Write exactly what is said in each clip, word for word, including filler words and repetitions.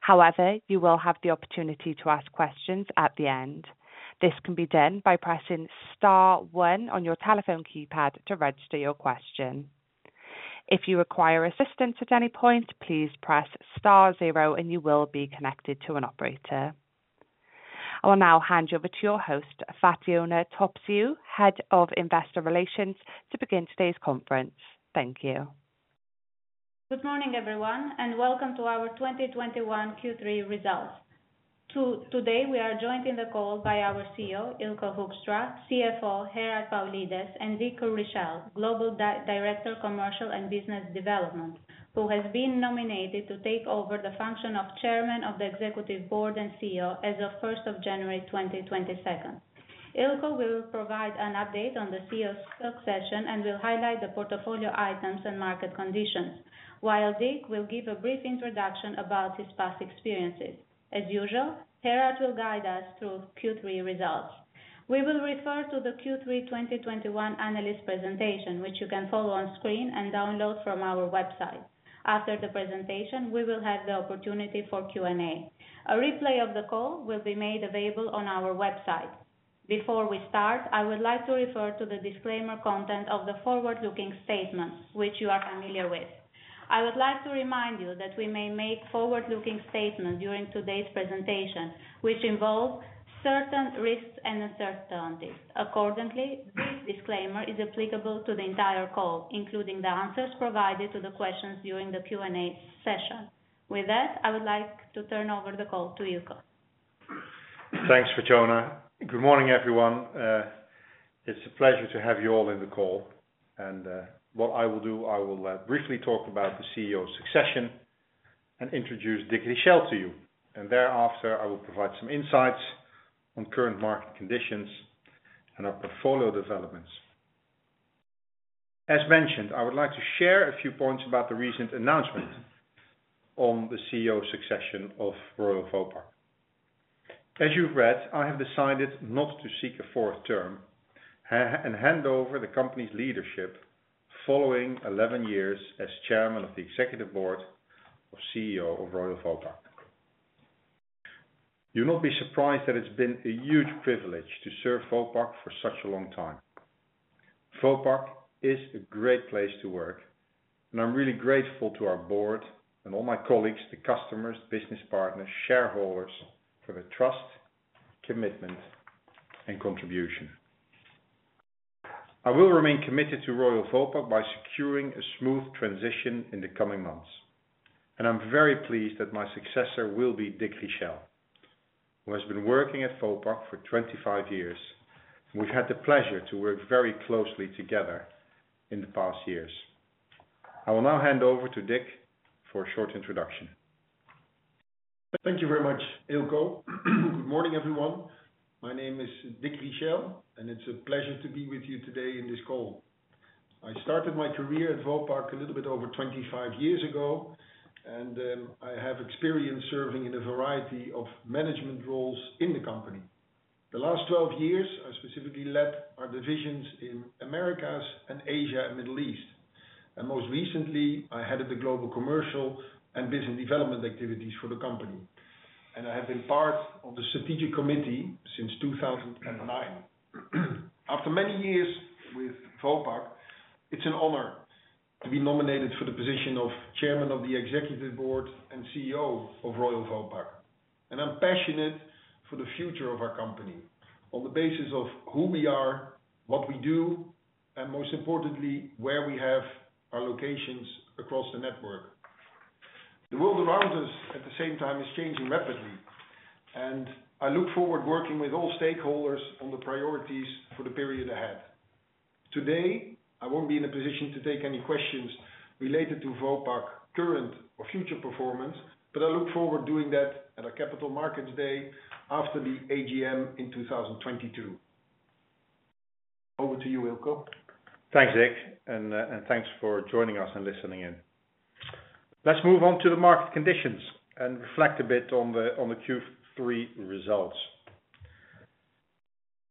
However, you will have the opportunity to ask questions at the end. This can be done by pressing star one on your telephone keypad to register your question. If you require assistance at any point, please press star zero and you will be connected to an operator. I will now hand you over to your host, Fatjona Topciu, Head of Investor Relations, to begin today's conference. Thank you. Good morning, everyone, and welcome to our twenty twenty-one Q three results. To, today, we are joined in the call by our C E O, Eelco Hoekstra, C F O, Gerard Paulides, and Dick Richelle, Global Di- Director, Commercial and Business Development, who has been nominated to take over the function of Chairman of the Executive Board and C E O as of first of January twenty twenty-two. Eelco will provide an update on the C E O succession and will highlight the portfolio items and market conditions, while Dick will give a brief introduction about his past experiences. As usual, Gerard will guide us through Q three results. We will refer to the Q three twenty twenty-one analyst presentation, which you can follow on screen and download from our website. After the presentation, we will have the opportunity for Q and A. A replay of the call will be made available on our website. Before we start, I would like to refer to the disclaimer content of the forward-looking statements, which you are familiar with. I would like to remind you that we may make forward-looking statements during today's presentation, which involve certain risks and uncertainties. Accordingly, this disclaimer is applicable to the entire call, including the answers provided to the questions during the Q and A session. With that, I would like to turn over the call to Eelco. Thanks, Fatjona. Good morning, everyone. Uh, it's a pleasure to have you all in the call. And uh, what I will do, I will uh, briefly talk about the C E O succession and introduce Dick Richelle to you. And thereafter, I will provide some insights on current market conditions and our portfolio developments. As mentioned, I would like to share a few points about the recent announcement on the C E O succession of Royal Vopak. As you've read, I have decided not to seek a fourth term and hand over the company's leadership following eleven years as Chairman of the Executive Board of C E O of Royal Vopak. You'll not be surprised that it's been a huge privilege to serve Vopak for such a long time. Vopak is a great place to work, and I'm really grateful to our board and all my colleagues, the customers, business partners, shareholders, for their trust, commitment, and contribution. I will remain committed to Royal Vopak by securing a smooth transition in the coming months. And I'm very pleased that my successor will be Dick Richelle, who has been working at Vopak for twenty-five years. We've had the pleasure to work very closely together in the past years. I will now hand over to Dick for a short introduction. Thank you very much, Eelco. Good morning, everyone. My name is Dick Richelle, and it's a pleasure to be with you today in this call. I started my career at Vopak a little bit over twenty-five years ago, and um, I have experience serving in a variety of management roles in the company. The last twelve years, I specifically led our divisions in Americas and Asia and Middle East. And most recently, I headed the global commercial and business development activities for the company. And I have been part of the strategic committee since two thousand nine. After many years with Vopak, it's an honor to be nominated for the position of Chairman of the Executive Board and C E O of Royal Vopak. And I'm passionate for the future of our company on the basis of who we are, what we do, and most importantly, where we have our locations across the network. The world around us at the same time is changing rapidly, and I look forward working with all stakeholders on the priorities for the period ahead. Today, I won't be in a position to take any questions related to Vopak current or future performance, but I look forward doing that at our Capital Markets Day after the A G M in two thousand twenty-two. Over to you, Eelco. Thanks, Dick, and, uh, and thanks for joining us and listening in. Let's move on to the market conditions and reflect a bit on the on the Q three results.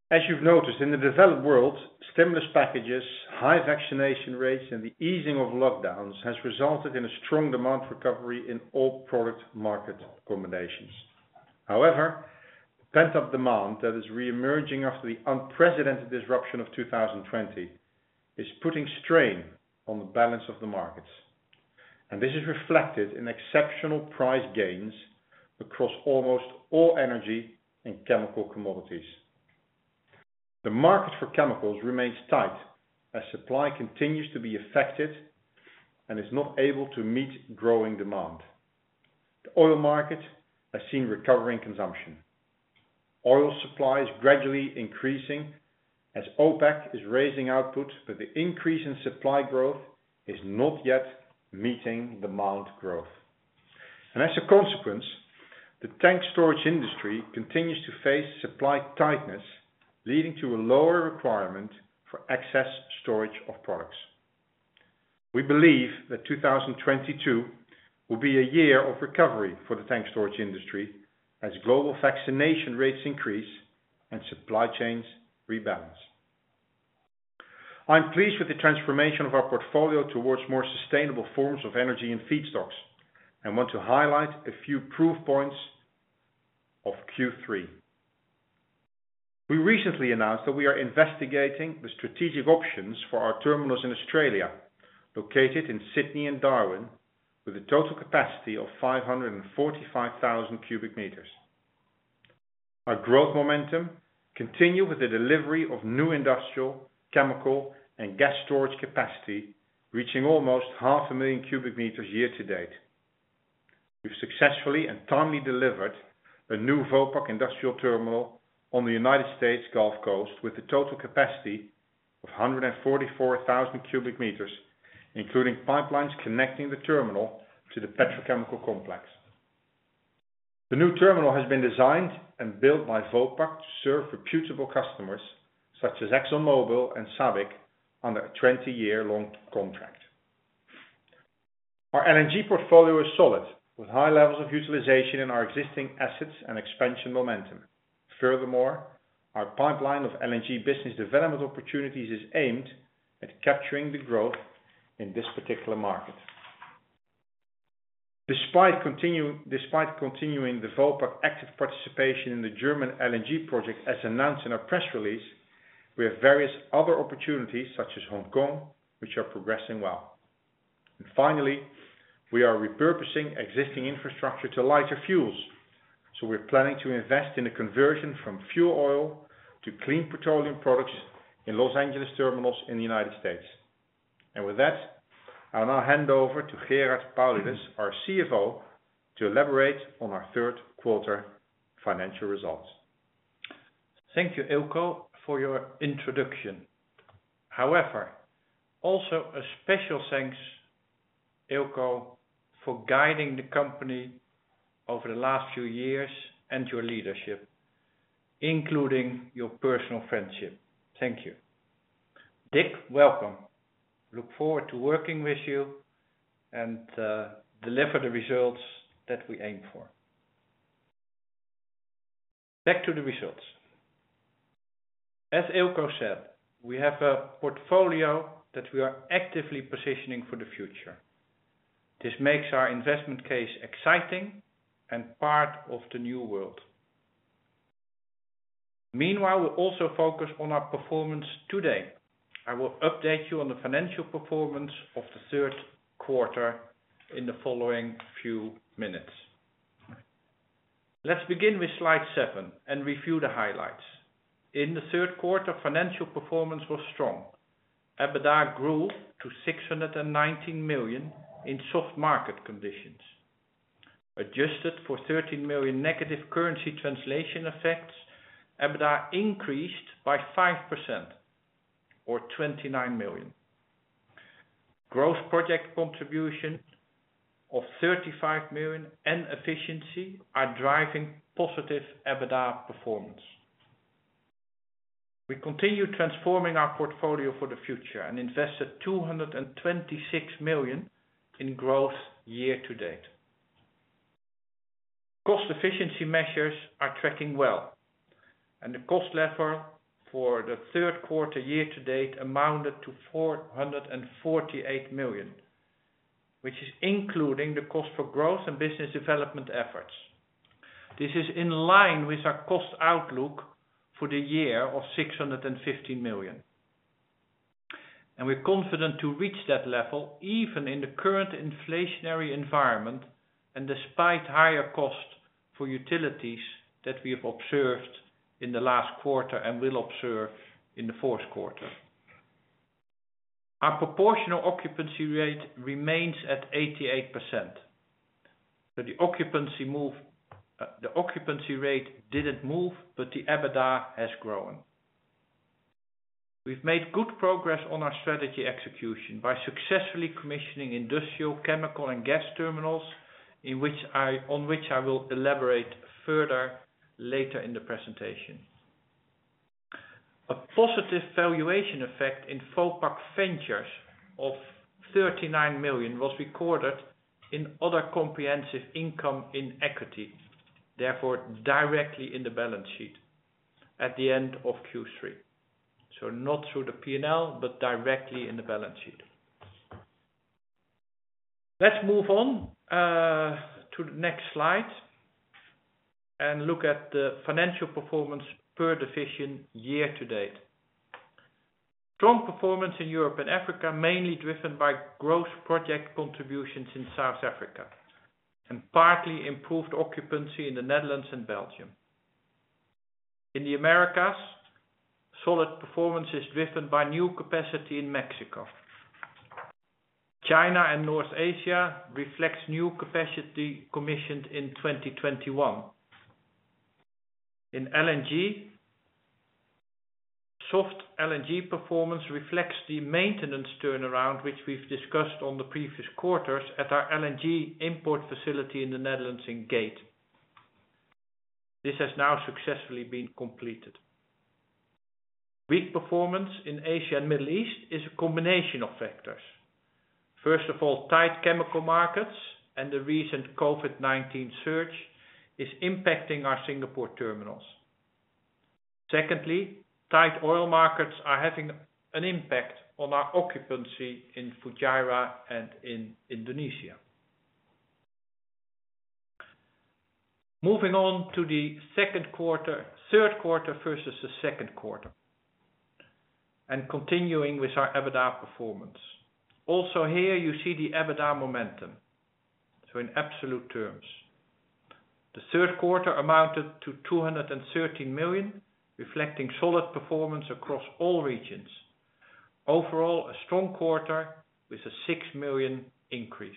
As you've noticed, in the developed world, stimulus packages, high vaccination rates, and the easing of lockdowns has resulted in a strong demand recovery in all product market combinations. However, pent-up demand that is re-emerging after the unprecedented disruption of two thousand twenty is putting strain on the balance of the markets. And this is reflected in exceptional price gains across almost all energy and chemical commodities. The market for chemicals remains tight as supply continues to be affected and is not able to meet growing demand. The oil market has seen recovering consumption. Oil supply is gradually increasing as OPEC is raising output, but the increase in supply growth is not yet meeting demand growth. And as a consequence, the tank storage industry continues to face supply tightness, leading to a lower requirement for excess storage of products. We believe that two thousand twenty-two will be a year of recovery for the tank storage industry as global vaccination rates increase and supply chains rebalance. I'm pleased with the transformation of our portfolio towards more sustainable forms of energy and feedstocks and want to highlight a few proof points of Q three. We recently announced that we are investigating the strategic options for our terminals in Australia, located in Sydney and Darwin, with a total capacity of five hundred forty-five thousand cubic meters. Our growth momentum continues with the delivery of new industrial, chemical and gas storage capacity, reaching almost half a million cubic meters year to date. We've successfully and timely delivered a new Vopak industrial terminal on the United States Gulf Coast with a total capacity of one hundred forty-four thousand cubic meters, including pipelines connecting the terminal to the petrochemical complex. The new terminal has been designed and built by Vopak to serve reputable customers such as ExxonMobil and SABIC under a twenty-year long contract. Our L N G portfolio is solid, with high levels of utilization in our existing assets and expansion momentum. Furthermore, our pipeline of L N G business development opportunities is aimed at capturing the growth in this particular market. Despite, continue, despite continuing the Vopak active participation in the German L N G project as announced in our press release, we have various other opportunities such as Hong Kong, which are progressing well. And finally, we are repurposing existing infrastructure to lighter fuels. So we're planning to invest in a conversion from fuel oil to clean petroleum products in Los Angeles terminals in the United States. And with that, I'll now hand over to Gerard Paulides, our C F O, to elaborate on our third quarter financial results. Thank you, Eelco, for your introduction. However, also a special thanks, Eelco, for guiding the company over the last few years and your leadership, including your personal friendship. Thank you. Dick, welcome. Look forward to working with you and uh, deliver the results that we aim for. Back to the results. As Eelco said, we have a portfolio that we are actively positioning for the future. This makes our investment case exciting and part of the new world. Meanwhile, we'll also focus on our performance today. I will update you on the financial performance of the third quarter in the following few minutes. Let's begin with slide seven and review the highlights. In the third quarter, financial performance was strong. EBITDA grew to six hundred nineteen million in soft market conditions. Adjusted for thirteen million negative currency translation effects, EBITDA increased by five percent or twenty-nine million. Gross project contribution of thirty-five million and efficiency are driving positive EBITDA performance. We continue transforming our portfolio for the future and invested two hundred twenty-six million in growth year to date. Cost efficiency measures are tracking well, and the cost level for the third quarter year to date amounted to four hundred forty-eight million, which is including the cost for growth and business development efforts. This is in line with our cost outlook for the year of six hundred fifteen million. And we're confident to reach that level even in the current inflationary environment and despite higher costs for utilities that we have observed in the last quarter and will observe in the fourth quarter. Our proportional occupancy rate remains at eighty-eight percent. So the occupancy move, uh, the occupancy rate didn't move, but the EBITDA has grown. We've made good progress on our strategy execution by successfully commissioning industrial, chemical and gas terminals in which I, on which I will elaborate further later in the presentation. A positive valuation effect in Vopak Ventures of thirty-nine million was recorded in other comprehensive income in equity, therefore directly in the balance sheet at the end of Q three. So not through the P and L, but directly in the balance sheet. Let's move on uh, to the next slide and look at the financial performance per division year to date. Strong performance in Europe and Africa, mainly driven by growth project contributions in South Africa, and partly improved occupancy in the Netherlands and Belgium. In the Americas, solid performance is driven by new capacity in Mexico. China and North Asia reflects new capacity commissioned in twenty twenty-one. In L N G, soft L N G performance reflects the maintenance turnaround which we've discussed on the previous quarters at our L N G import facility in the Netherlands in Gate. This has now successfully been completed. Weak performance in Asia and Middle East is a combination of factors. First of all, tight chemical markets and the recent COVID nineteen surge is impacting our Singapore terminals. Secondly, tight oil markets are having an impact on our occupancy in Fujairah and in Indonesia. Moving on to the second quarter, third quarter versus the second quarter, and continuing with our EBITDA performance. Also here you see the EBITDA momentum, so in absolute terms. The third quarter amounted to two hundred thirteen million, reflecting solid performance across all regions. Overall, a strong quarter with a six million increase.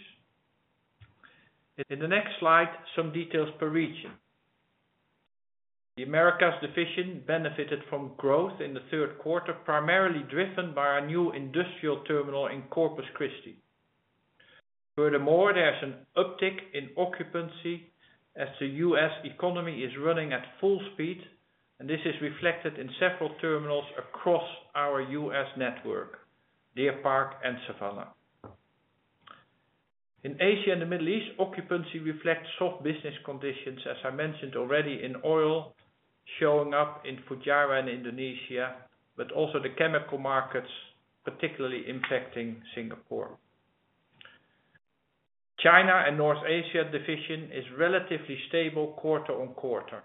In the next slide, some details per region. The Americas division benefited from growth in the third quarter, primarily driven by our new industrial terminal in Corpus Christi. Furthermore, there's an uptick in occupancy as the U S economy is running at full speed, and this is reflected in several terminals across our U S network, Deer Park and Savannah. In Asia and the Middle East, occupancy reflects soft business conditions, as I mentioned already, in oil, showing up in Fujairah and Indonesia, but also the chemical markets, particularly impacting Singapore. China and North Asia division is relatively stable quarter on quarter.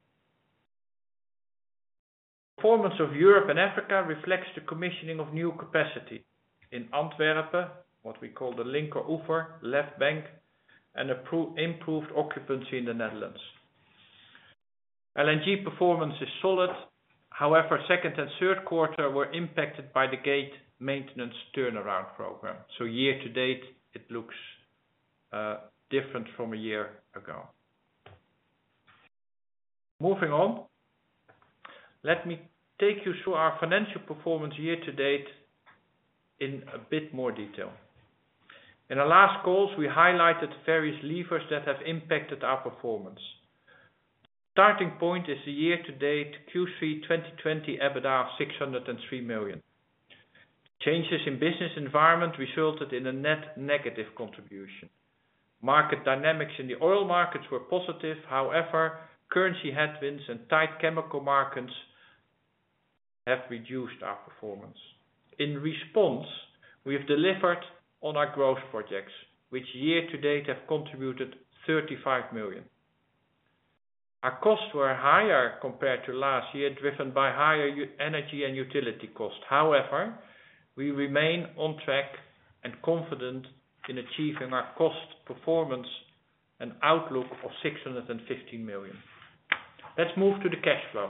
Performance of Europe and Africa reflects the commissioning of new capacity in Antwerp, what we call the Linker Oever, left bank, and improved occupancy in the Netherlands. L N G performance is solid. However, second and third quarter were impacted by the Gate maintenance turnaround program. So year to date, it looks uh, different from a year ago. Moving on, let me take you through our financial performance year to date in a bit more detail. In our last calls, we highlighted various levers that have impacted our performance. Starting point is the year-to-date Q three twenty twenty EBITDA of six hundred three million. Changes in business environment resulted in a net negative contribution. Market dynamics in the oil markets were positive. However, currency headwinds and tight chemical markets have reduced our performance. In response, we have delivered on our growth projects, which year to date have contributed thirty-five million. Our costs were higher compared to last year, driven by higher energy and utility costs. However, we remain on track and confident in achieving our cost performance and outlook of six hundred fifteen million. Let's move to the cash flow.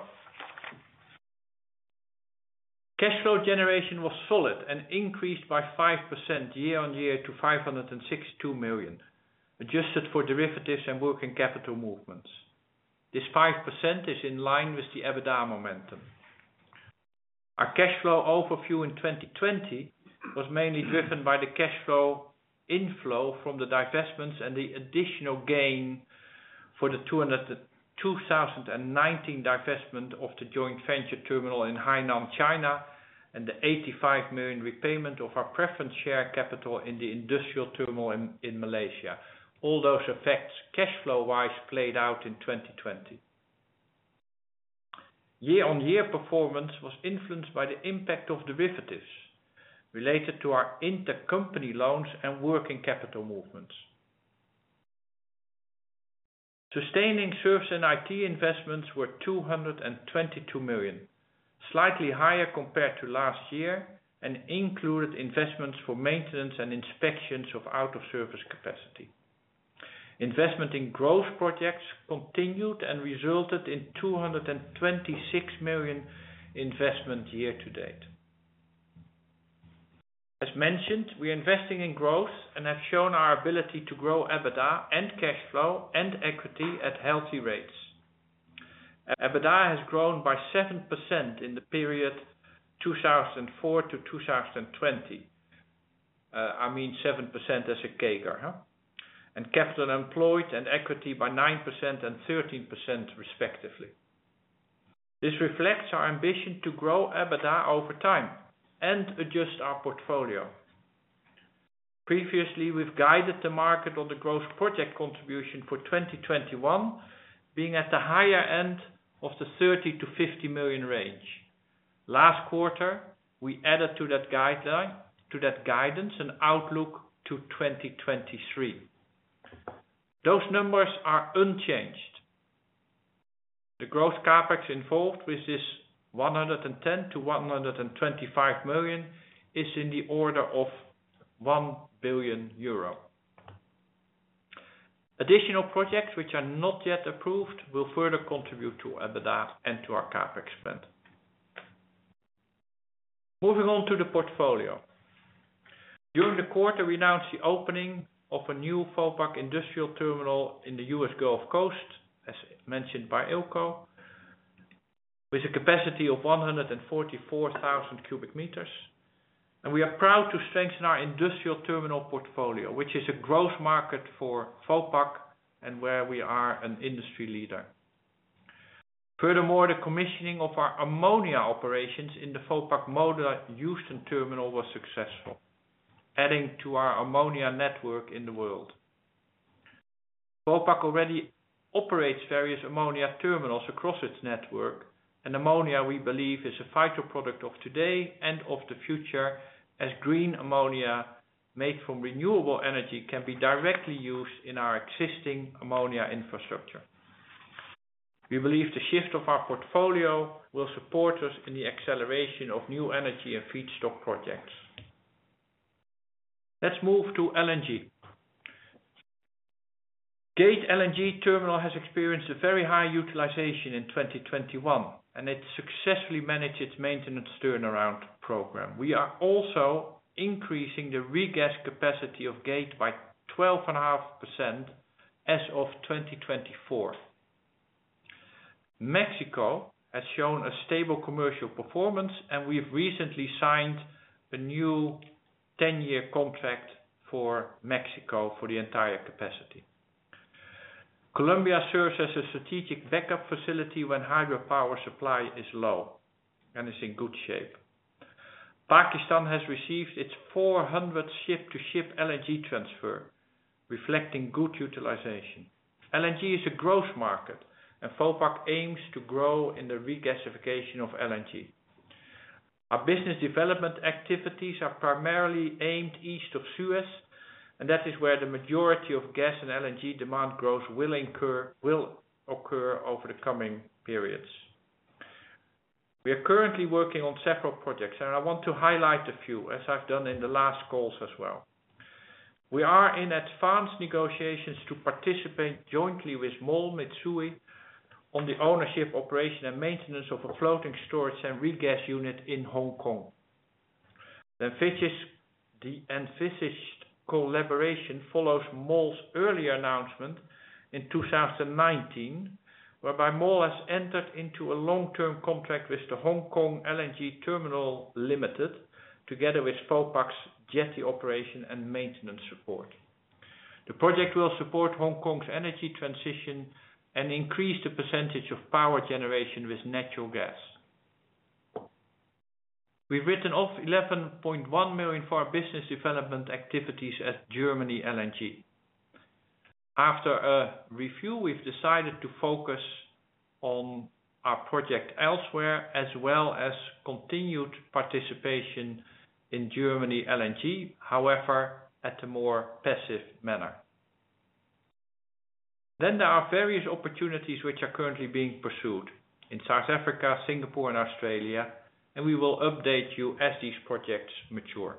Cash flow generation was solid and increased by five percent year-on-year to five hundred sixty-two million, adjusted for derivatives and working capital movements. This five percent is in line with the EBITDA momentum. Our cash flow overview in twenty twenty was mainly driven by the cash flow inflow from the divestments and the additional gain for the two thousand nineteen divestment of the joint venture terminal in Hainan, China, and the eighty-five million repayment of our preference share capital in the industrial terminal in, in Malaysia. All those effects, cash flow-wise, played out in twenty twenty. Year-on-year performance was influenced by the impact of derivatives related to our intercompany loans and working capital movements. Sustaining service and I T investments were two hundred twenty-two million, slightly higher compared to last year, and included investments for maintenance and inspections of out-of-service capacity. Investment in growth projects continued and resulted in two hundred twenty-six million investment year to date. As mentioned, we are investing in growth and have shown our ability to grow EBITDA and cash flow and equity at healthy rates. EBITDA has grown by seven percent in the period two thousand four to two thousand twenty. Uh, I mean seven percent as a CAGR. Huh? And capital employed and equity by nine percent and thirteen percent respectively. This reflects our ambition to grow EBITDA over time and adjust our portfolio. Previously, we've guided the market on the growth project contribution for twenty twenty-one being at the higher end of the thirty to fifty million range. Last quarter, we added to that guideline, to that guidance an outlook to twenty twenty-three. Those numbers are unchanged. The gross capex involved with this one hundred ten to one hundred twenty-five million is in the order of one billion euro. Additional projects which are not yet approved will further contribute to EBITDA and to our capex spend. Moving on to the portfolio. During the quarter, we announced the opening of a new Vopak industrial terminal in the U S Gulf Coast, as mentioned by Eelco, with a capacity of one hundred forty-four thousand cubic meters. And we are proud to strengthen our industrial terminal portfolio, which is a growth market for Vopak and where we are an industry leader. Furthermore, the commissioning of our ammonia operations in the Vopak Moda Houston terminal was successful, adding to our ammonia network in the world. Vopak already operates various ammonia terminals across its network, and ammonia, we believe, is a vital product of today and of the future, as green ammonia made from renewable energy can be directly used in our existing ammonia infrastructure. We believe the shift of our portfolio will support us in the acceleration of new energy and feedstock projects. Let's move to L N G. Gate L N G terminal has experienced a very high utilization in twenty twenty-one, and it successfully managed its maintenance turnaround program. We are also increasing the regas capacity of Gate by twelve point five percent as of twenty twenty-four. Mexico has shown a stable commercial performance, and we've recently signed a new ten-year contract for Mexico for the entire capacity. Colombia serves as a strategic backup facility when hydropower supply is low and is in good shape. Pakistan has received its four hundredth ship-to-ship L N G transfer, reflecting good utilization. L N G is a growth market, and Vopak aims to grow in the regasification of L N G. Our business development activities are primarily aimed east of Suez, and that is where the majority of gas and L N G demand growth will incur, will occur over the coming periods. We are currently working on several projects, and I want to highlight a few, as I've done in the last calls as well. We are in advanced negotiations to participate jointly with MOL Mitsui on the ownership, operation and maintenance of a floating storage and regas unit in Hong Kong. The envisaged collaboration follows MOL's earlier announcement in two thousand nineteen, whereby MOL has entered into a long-term contract with the Hong Kong L N G Terminal Limited, together with Vopak's jetty operation and maintenance support. The project will support Hong Kong's energy transition and increase the percentage of power generation with natural gas. We've written off eleven point one million for our business development activities at Germany L N G. After a review, we've decided to focus on our project elsewhere, as well as continued participation in Germany L N G, however, at a more passive manner. Then there are various opportunities which are currently being pursued in South Africa, Singapore and Australia, and we will update you as these projects mature.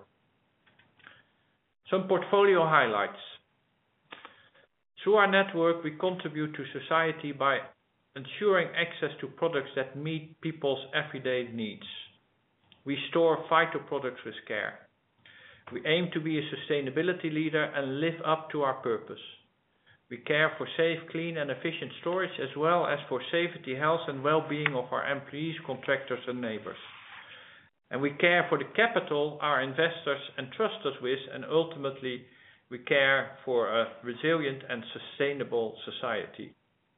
Some portfolio highlights. Through our network, we contribute to society by ensuring access to products that meet people's everyday needs. We store phytoproducts with care. We aim to be a sustainability leader and live up to our purpose. We care for safe, clean and efficient storage, as well as for safety, health and well-being of our employees, contractors and neighbors. And we care for the capital our investors entrust us with, and ultimately we care for a resilient and sustainable society.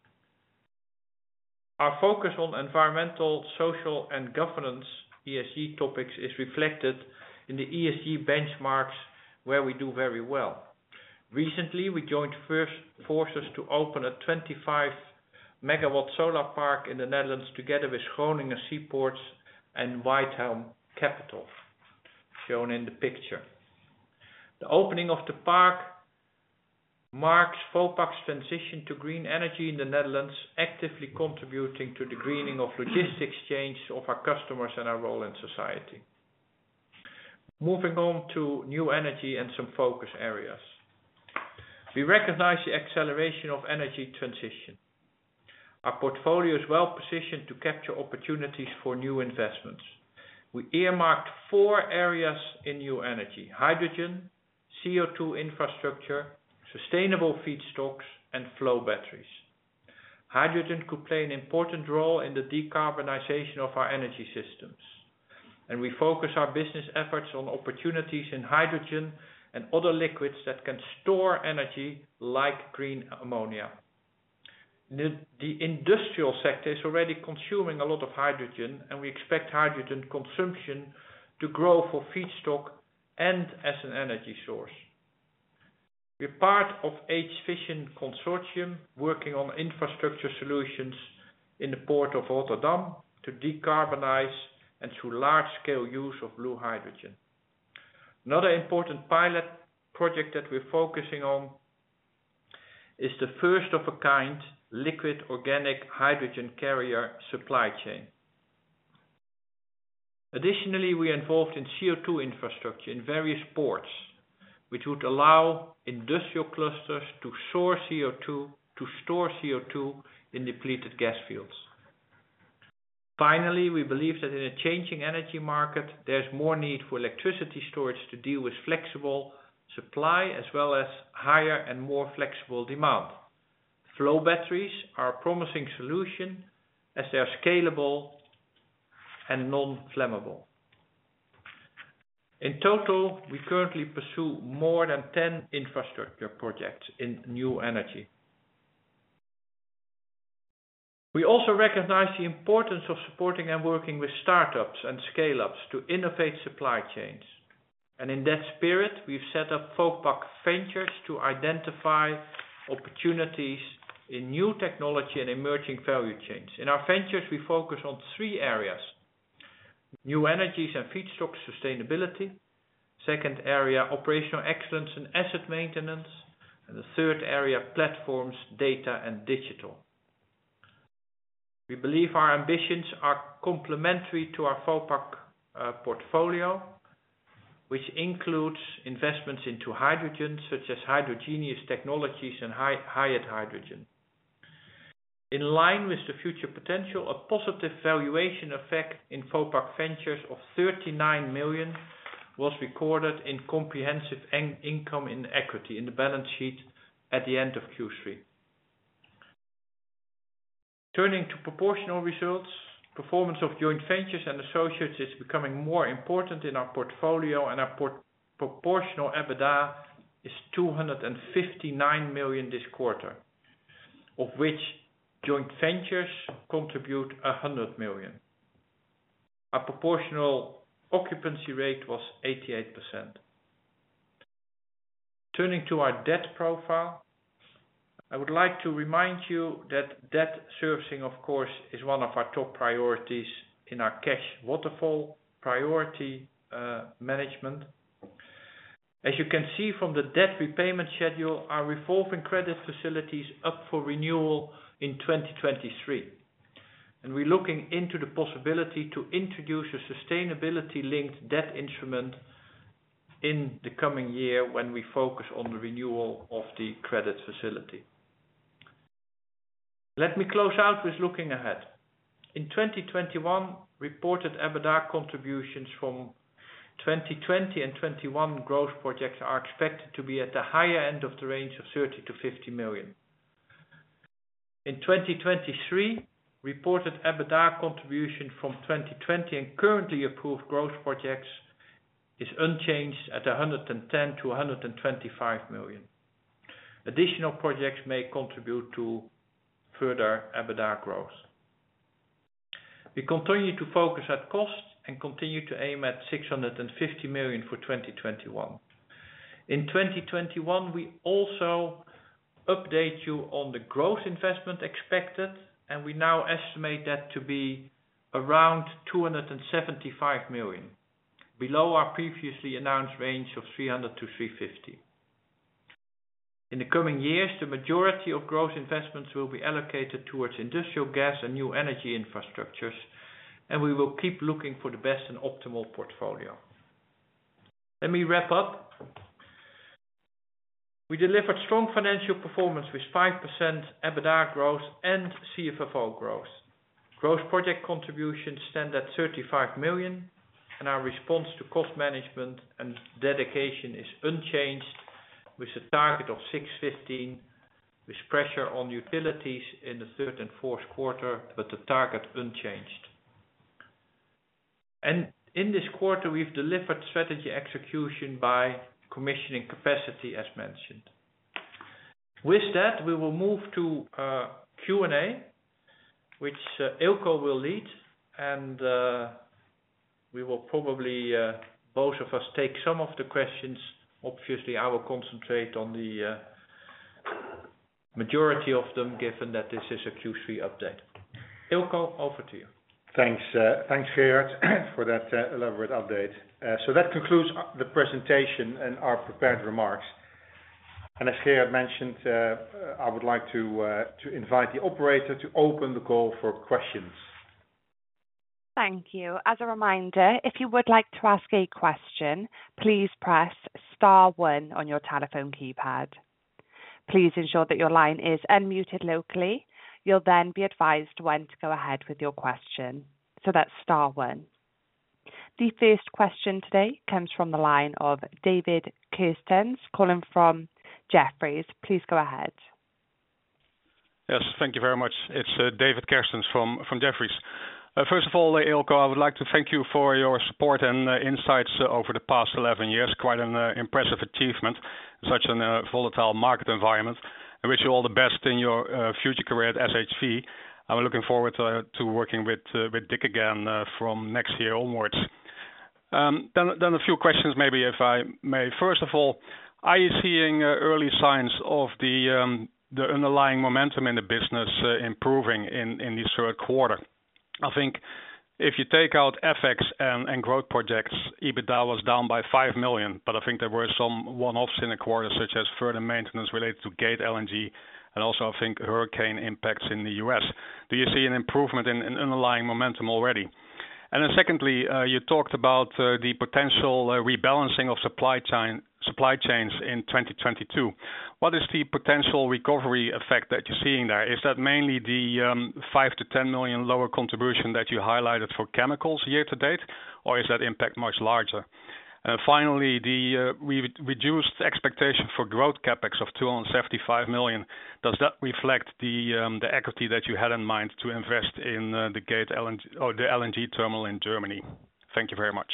Our focus on environmental, social and governance E S G topics is reflected in the E S G benchmarks, where we do very well. Recently, we joined first forces to open a twenty-five megawatt solar park in the Netherlands together with Groningen Seaports and Whitehelm Capital, shown in the picture. The opening of the park marks Vopak's transition to green energy in the Netherlands, actively contributing to the greening of logistics chains of our customers and our role in society. Moving on to new energy and some focus areas. We recognize the acceleration of energy transition. Our portfolio is well positioned to capture opportunities for new investments. We earmarked four areas in new energy: hydrogen, C O two infrastructure, sustainable feedstocks and flow batteries. Hydrogen could play an important role in the decarbonization of our energy systems, and we focus our business efforts on opportunities in hydrogen and other liquids that can store energy, like green ammonia. The, the industrial sector is already consuming a lot of hydrogen, and we expect hydrogen consumption to grow for feedstock and as an energy source. We are part of H-Vision Consortium, working on infrastructure solutions in the port of Rotterdam to decarbonize and through large-scale use of blue hydrogen. Another important pilot project that we're focusing on is the first of a kind liquid organic hydrogen carrier supply chain. Additionally, we are involved in C O two infrastructure in various ports, which would allow industrial clusters to store C O two, to store C O two in depleted gas fields. Finally, we believe that in a changing energy market, there's more need for electricity storage to deal with flexible supply as well as higher and more flexible demand. Flow batteries are a promising solution as they are scalable and non-flammable. In total, we currently pursue more than ten infrastructure projects in new energy. We also recognize the importance of supporting and working with startups and scale-ups to innovate supply chains. And in that spirit, we've set up Vopak Ventures to identify opportunities in new technology and emerging value chains. In our ventures, we focus on three areas. New energies and feedstock sustainability. Second area, operational excellence and asset maintenance. And the third area, platforms, data and digital. We believe our ambitions are complementary to our Vopak uh, portfolio, which includes investments into hydrogen, such as hydrogenous technologies and high, Hired hydrogen. In line with the future potential, a positive valuation effect in Vopak Ventures of thirty-nine million was recorded in comprehensive en- income in equity in the balance sheet at the end of Q three. Turning to proportional results, performance of joint ventures and associates is becoming more important in our portfolio, and our port- proportional EBITDA is two hundred fifty-nine million this quarter, of which joint ventures contribute one hundred million. Our proportional occupancy rate was eighty-eight percent. Turning to our debt profile, I would like to remind you that debt servicing, of course, is one of our top priorities in our cash waterfall priority uh, management. As you can see from the debt repayment schedule, our revolving credit facility is up for renewal in twenty twenty-three. And we're looking into the possibility to introduce a sustainability-linked debt instrument in the coming year when we focus on the renewal of the credit facility. Let me close out with looking ahead. In twenty twenty-one, reported EBITDA contributions from twenty twenty and twenty-one growth projects are expected to be at the higher end of the range of thirty to fifty million. In twenty twenty-three, reported EBITDA contribution from twenty twenty and currently approved growth projects is unchanged at one hundred ten to one hundred twenty-five million. Additional projects may contribute to further EBITDA growth. We continue to focus at cost and continue to aim at six hundred fifty million for twenty twenty-one. In twenty twenty-one, we also update you on the growth investment expected, and we now estimate that to be around two hundred seventy-five million, below our previously announced range of three hundred to three hundred fifty. In the coming years, the majority of growth investments will be allocated towards industrial gas and new energy infrastructures, and we will keep looking for the best and optimal portfolio. Let me wrap up. We delivered strong financial performance with five percent EBITDA growth and C F F O growth. Growth project contributions stand at thirty-five million, and our response to cost management and dedication is unchanged, with a target of six fifteen, with pressure on utilities in the third and fourth quarter, but the target unchanged. And in this quarter, we've delivered strategy execution by commissioning capacity, as mentioned. With that, we will move to uh, Q and A, which uh, Eelco will lead, and uh, we will probably, uh, both of us, take some of the questions. Obviously, I will concentrate on the uh, majority of them, given that this is a Q three update. Eelco, over to you. Thanks, uh, thanks Gerard, for that uh, elaborate update. Uh, so that concludes the presentation and our prepared remarks. And as Gerard mentioned, uh, I would like to uh, to invite the operator to open the call for questions. Thank you. As a reminder, if you would like to ask a question, please press star one on your telephone keypad. Please ensure that your line is unmuted locally. You'll then be advised when to go ahead with your question. So that's star one. The first question today comes from the line of David Kerstens, calling from Jefferies. Please go ahead. Yes, thank you very much. It's uh, David Kerstens from, from Jefferies. Uh, first of all, uh, Eelco, I would like to thank you for your support and uh, insights uh, over the past eleven years. Quite an uh, impressive achievement in such a uh, volatile market environment. I wish you all the best in your uh, future career at S H V. I'm looking forward uh, to working with uh, with Dick again uh, from next year onwards. Um, then, then a few questions, maybe, if I may. First of all, are you seeing uh, early signs of the um, the underlying momentum in the business uh, improving in in the third quarter? I think If you take out F X and, and growth projects, EBITDA was down by five million, but I think there were some one-offs in the quarter, such as further maintenance related to Gate L N G, and also I think hurricane impacts in the U S. Do you see an improvement in, in underlying momentum already? And then secondly, uh, you talked about uh, the potential uh, rebalancing of supply chain supply chains in twenty twenty-two. What is the potential recovery effect that you're seeing there? Is that mainly the um, five to ten million lower contribution that you highlighted for chemicals year to date, or is that impact much larger? And finally, the uh, re- reduced expectation for growth capex of two hundred seventy-five million, does that reflect the um, the equity that you had in mind to invest in uh, the Gate L N G or the L N G terminal in Germany? Thank you very much.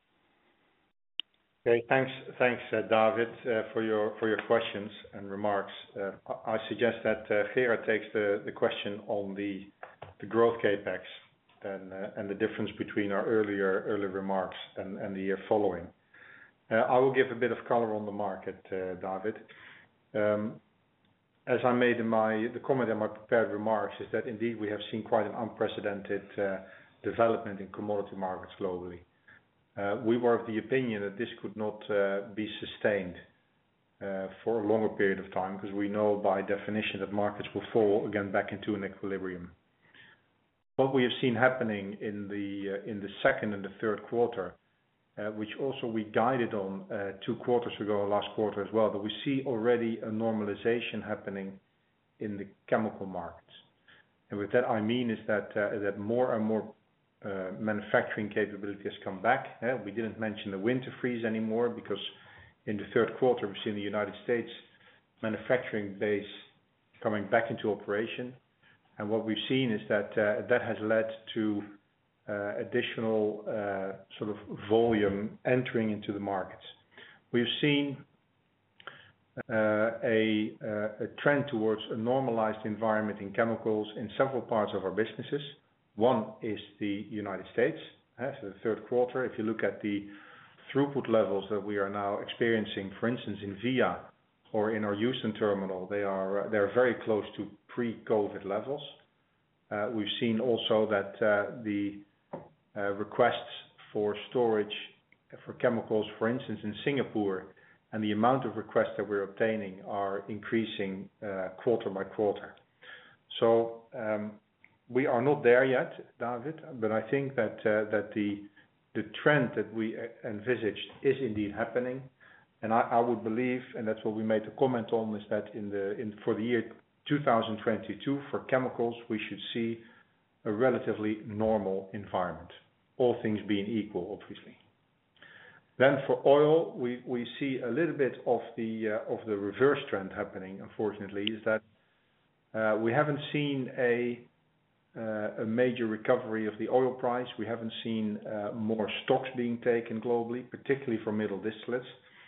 Okay, thanks, thanks, uh, David, uh, for your for your questions and remarks. Uh, I suggest that uh, Gerard takes the, the question on the the growth capex and uh, and the difference between our earlier earlier remarks and, and the year following. Uh, I will give a bit of color on the market, uh, David. Um, as I made in my the comment in my prepared remarks is that indeed we have seen quite an unprecedented uh, development in commodity markets globally. Uh, we were of the opinion that this could not uh, be sustained uh, for a longer period of time, because we know by definition that markets will fall again back into an equilibrium. What we have seen happening in the uh, in the second and the third quarter, uh, which also we guided on uh, two quarters ago, last quarter as well, that we see already a normalization happening in the chemical markets. And with that I mean is that uh, that more and more Uh, manufacturing capability has come back. Uh, we didn't mention the winter freeze anymore, because in the third quarter we've seen the United States manufacturing base coming back into operation, and what we've seen is that uh, that has led to uh, additional uh, sort of volume entering into the markets. We've seen uh, a, uh, a trend towards a normalized environment in chemicals in several parts of our businesses. One is the United States, uh, so the third quarter. If you look at the throughput levels that we are now experiencing, for instance, in Via or in our Houston terminal, they are uh, they are very close to pre-COVID levels. Uh, we've seen also that uh, the uh, requests for storage for chemicals, for instance, in Singapore, and the amount of requests that we're obtaining are increasing uh, quarter by quarter. So um, we are not there yet, David, but I think that uh, that the the trend that we envisaged is indeed happening, and I, I would believe, and that's what we made a comment on, is that in the in for the year two thousand twenty-two for chemicals we should see a relatively normal environment, all things being equal, obviously. Then for oil, we we see a little bit of the uh, of the reverse trend happening. Unfortunately, is that uh, we haven't seen a Uh, a major recovery of the oil price. We haven't seen uh, more stocks being taken globally, particularly for middle distillates.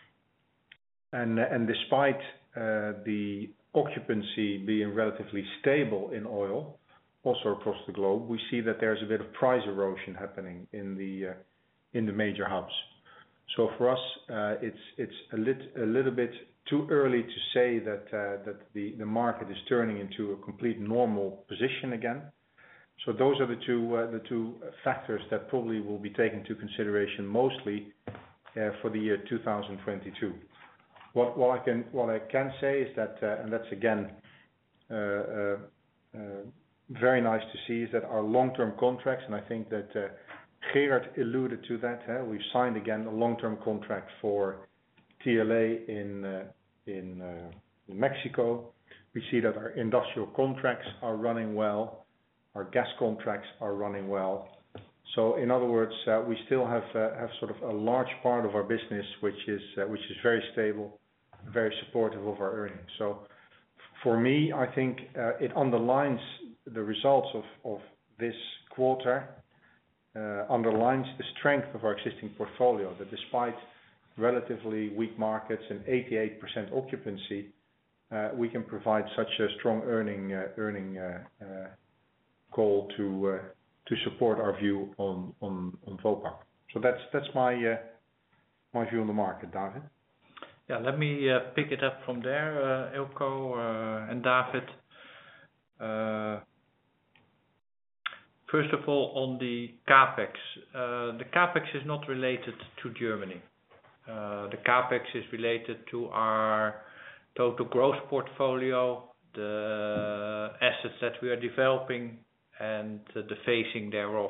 And, uh, and despite uh, the occupancy being relatively stable in oil, also across the globe, we see that there's a bit of price erosion happening in the uh, in the major hubs. So for us, uh, it's it's a, lit, a little bit too early to say that uh, that the, the market is turning into a complete normal position again. So those are the two uh, the two factors that probably will be taken into consideration mostly uh, for the year two thousand twenty-two. What what I can what I can say is that, uh, and that's again uh, uh, uh, very nice to see, is that our long-term contracts, and I think that uh, Gerard alluded to that. Uh, we've signed again a long-term contract for T L A in uh, in, uh, in Mexico. We see that our industrial contracts are running well. Our gas contracts are running well. So in other words, uh, we still have uh, have sort of a large part of our business which is uh, which is very stable, very supportive of our earnings. So for me, I think uh, it underlines the results of, of this quarter, uh, underlines the strength of our existing portfolio, that despite relatively weak markets and eighty-eight percent occupancy, uh, we can provide such a strong earning uh, earning uh, uh, call to uh, to support our view on on on Vopak. So that's that's my uh, my view on the market, David. Yeah, let me uh, pick it up from there, uh, Eelco uh, and David. Uh, First of all, on the CapEx. Uh, the CapEx is not related to Germany. Uh, the CapEx is related to our total growth portfolio, the assets that we are developing, and uh, the phasing thereof.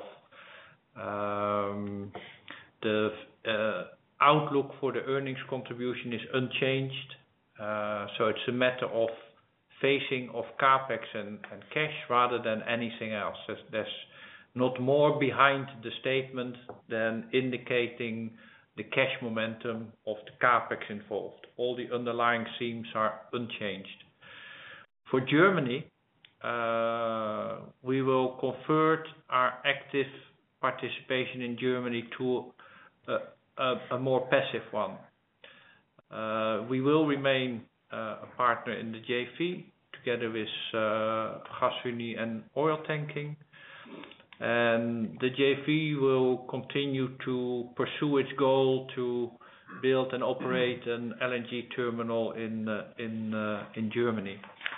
Um, the uh, outlook for the earnings contribution is unchanged. Uh, so it's a matter of phasing of CapEx and, and cash rather than anything else. There's, there's not more behind the statement than indicating the cash momentum of the CapEx involved. All the underlying themes are unchanged. For Germany, uh, we will convert our active participation in Germany to a, a, a more passive one. Uh, we will remain uh, a partner in the J V together with uh, Gasunie and oil tanking. And the J V will continue to pursue its goal to build and operate an L N G terminal in uh, in uh, in Germany.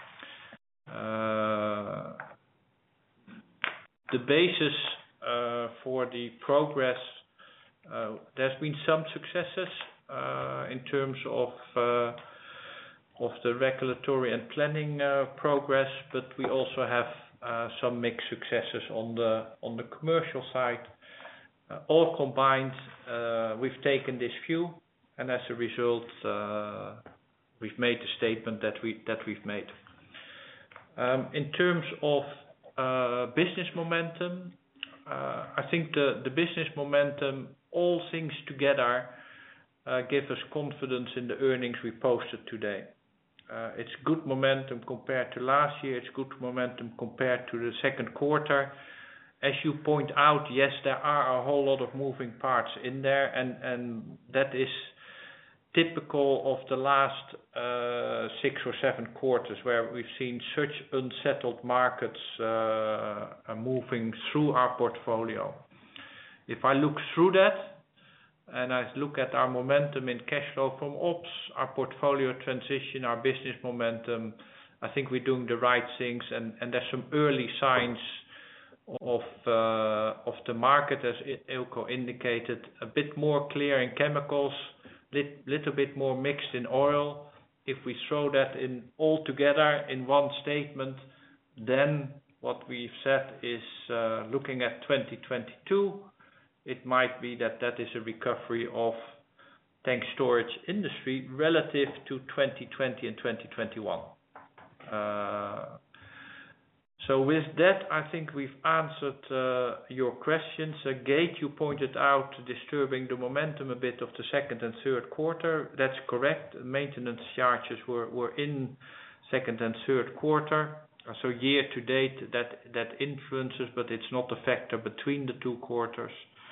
Uh, the basis uh, for the progress, uh, there's been some successes uh, in terms of uh, of the regulatory and planning uh, progress, but we also have Uh, some mixed successes on the on the commercial side. Uh, all combined, uh, we've taken this view, and as a result, uh, we've made the statement that we that we've made. Um, in terms of uh, business momentum, uh, I think the the business momentum, all things together, uh, give us confidence in the earnings we posted today. Uh, it's good momentum compared to last year. It's good momentum compared to the second quarter. As you point out, yes, there are a whole lot of moving parts in there, and, and that is typical of the last uh, six or seven quarters where we've seen such unsettled markets uh, moving through our portfolio. If I look through that, and I look at our momentum in cash flow from ops, our portfolio transition, our business momentum, I think we're doing the right things, and, and there's some early signs of uh, of the market, as Eelco indicated, a bit more clear in chemicals, lit, little bit more mixed in oil. If we throw that in all together in one statement, then what we've said is uh, looking at twenty twenty-two, it might be that that is a recovery of tank storage industry relative to twenty twenty and twenty twenty-one. Uh, so with that, I think we've answered uh, your questions. Uh, Gate, you pointed out disturbing the momentum a bit of the second and third quarter. That's correct. Maintenance charges were, were in second and third quarter. Uh, so year to date, that, that influences, but it's not a factor between the two quarters.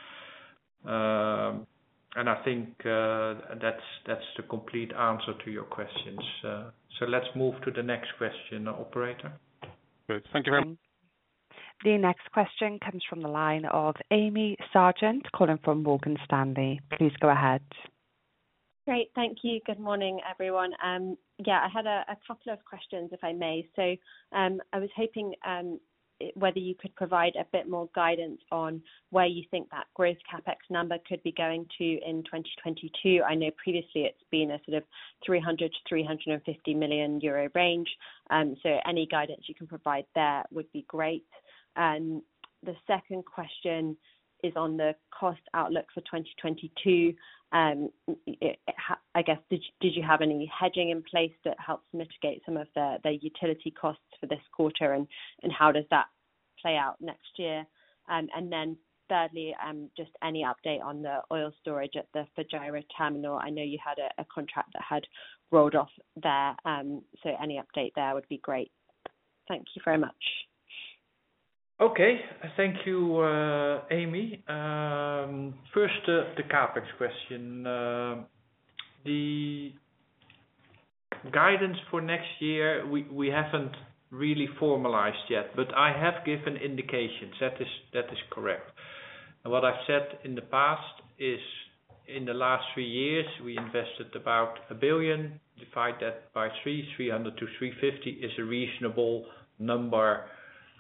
Um, and I think uh, that's that's the complete answer to your questions. Uh, so let's move to the next question, uh, operator. Good. Thank you very much. The next question comes from the line of Amy Sargent, calling from Morgan Stanley. Please go ahead. Great, thank you. Good morning, everyone. Um, yeah, I had a, a couple of questions, if I may. So um, I was hoping um, whether you could provide a bit more guidance on where you think that growth CapEx number could be going to in twenty twenty-two. I know previously it's been a sort of three hundred to three hundred fifty million euro range. Um, so any guidance you can provide there would be great. Um, the second question is on the cost outlook for twenty twenty-two. Um, it, it, I guess, did, did you have any hedging in place that helps mitigate some of the, the utility costs for this quarter, and, and how does that play out next year? Um, and then thirdly, um, just any update on the oil storage at the Fujairah terminal. I know you had a, a contract that had rolled off there, um, so any update there would be great. Thank you very much. Okay, thank you, uh, Amy. Um, first, uh, the CapEx question. Uh, the guidance for next year, we, we haven't really formalized yet, but I have given indications. That is that is correct. And what I've said in the past is, in the last three years, we invested about a billion. Divide that by three, three hundred to three fifty is a reasonable number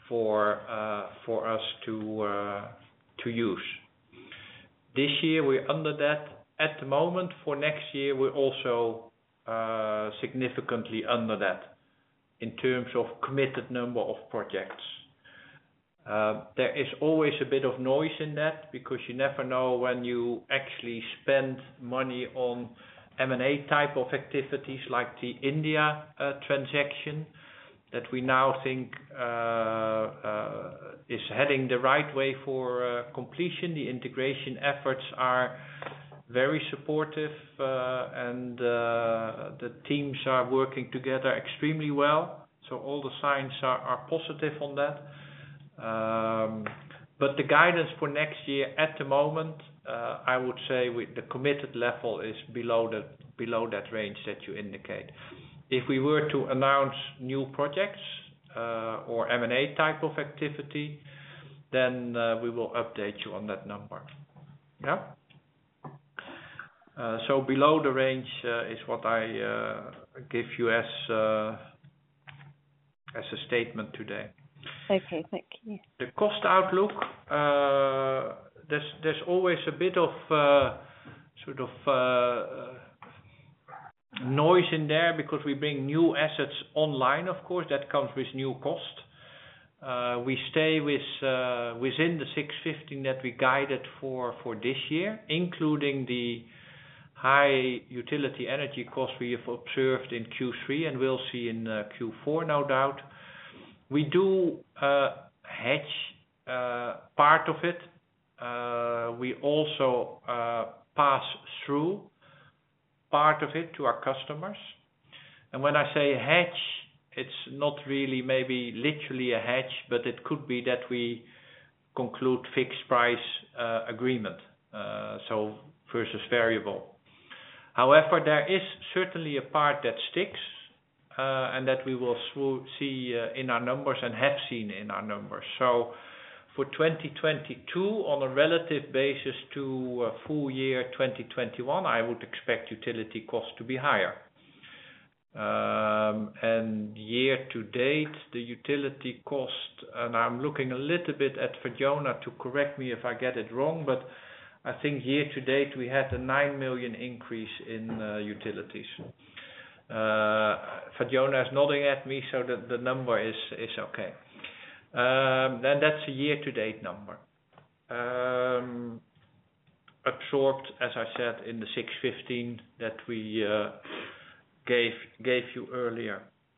for uh, for us to uh, to use. This year we're under that. At the moment, for next year, we're also uh, significantly under that in terms of committed number of projects. Uh, there is always a bit of noise in that because you never know when you actually spend money on M and A type of activities like the India uh, transaction that we now think uh, uh, is heading the right way for uh, completion. The integration efforts are very supportive uh, and uh, the teams are working together extremely well. So all the signs are, are positive on that. Um, but the guidance for next year at the moment, uh, I would say with the committed level is below the below that range that you indicate. If we were to announce new projects uh, or M and A type of activity, then uh, we will update you on that number. Yeah. Uh, so below the range uh, is what I uh, give you as uh, as a statement today. Okay, thank you. The cost outlook, uh, there's there's always a bit of uh, sort of uh, noise in there because we bring new assets online. Of course, that comes with new cost. Uh, we stay with uh, within the six fifteen that we guided for for this year, including the high utility energy costs we have observed in Q three and will see in uh, Q four, no doubt. We do uh, hedge uh, part of it. Uh, we also uh, pass through part of it to our customers. And when I say hedge, it's not really maybe literally a hedge, but it could be that we conclude fixed price uh, agreement, uh, so versus variable. However, there is certainly a part that sticks, Uh, and that we will see uh, in our numbers and have seen in our numbers. So for twenty twenty-two, on a relative basis to uh, full year twenty twenty-one, I would expect utility costs to be higher. Um, and year to date, the utility cost, and I'm looking a little bit at Fatjona to correct me if I get it wrong, but I think year to date we had a nine million increase in uh, utilities. Uh, Fatjona is nodding at me, so that the number is is okay. Um, then that's a year-to-date number, um, absorbed, as I said, in the six fifteen that we uh, gave gave you earlier.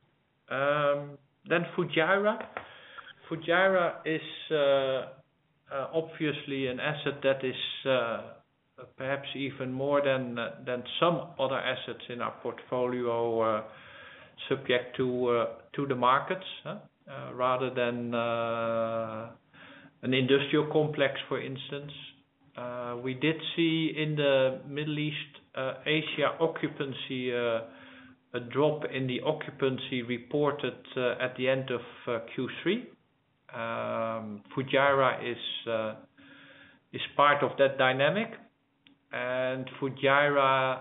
Um, then Fujairah. Fujairah is uh, uh, obviously an asset that is Uh, perhaps even more than uh, than some other assets in our portfolio uh, subject to uh, to the markets, huh? uh, rather than uh, an industrial complex, for instance. Uh, we did see in the Middle East, uh, Asia occupancy, uh, a drop in the occupancy reported uh, at the end of uh, Q three. Um, Fujairah is uh, is part of that dynamic. And Fujairah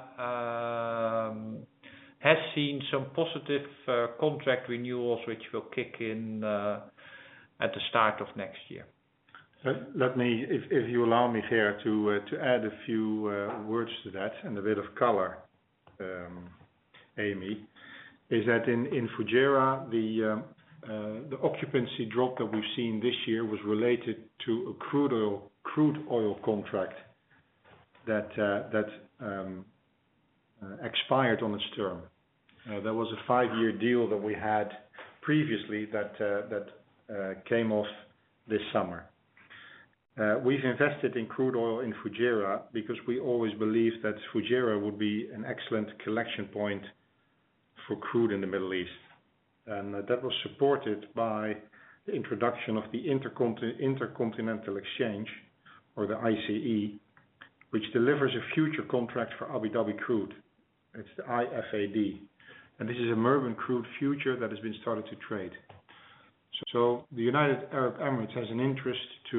um, has seen some positive uh, contract renewals which will kick in uh, at the start of next year. Let, let me, if, if you allow me, Ger, to uh, to add a few uh, words to that and a bit of color, um, Amy, is that in in Fujairah the um, uh, the occupancy drop that we've seen this year was related to a crude oil crude oil contract that uh, that um, uh, expired on its term. Uh, there was a five-year deal that we had previously that uh, that uh, came off this summer. Uh, we've invested in crude oil in Fujairah because we always believed that Fujairah would be an excellent collection point for crude in the Middle East, and uh, that was supported by the introduction of the Intercont- Intercontinental Exchange, or the I C E, which delivers a future contract for Abu Dhabi crude. It's the I F A D. And this is a Murban crude future that has been started to trade. So the United Arab Emirates has an interest to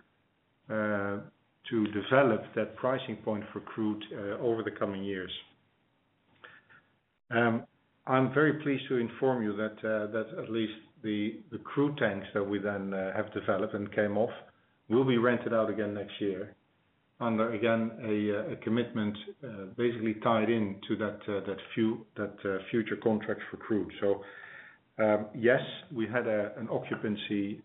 uh, to develop that pricing point for crude uh, over the coming years. Um, I'm very pleased to inform you that uh, that at least the the crude tanks that we then uh, have developed and came off will be rented out again next year under, again, a, a commitment uh, basically tied in to that uh, that few that uh, future contract for crude. So um, yes, we had a, an occupancy,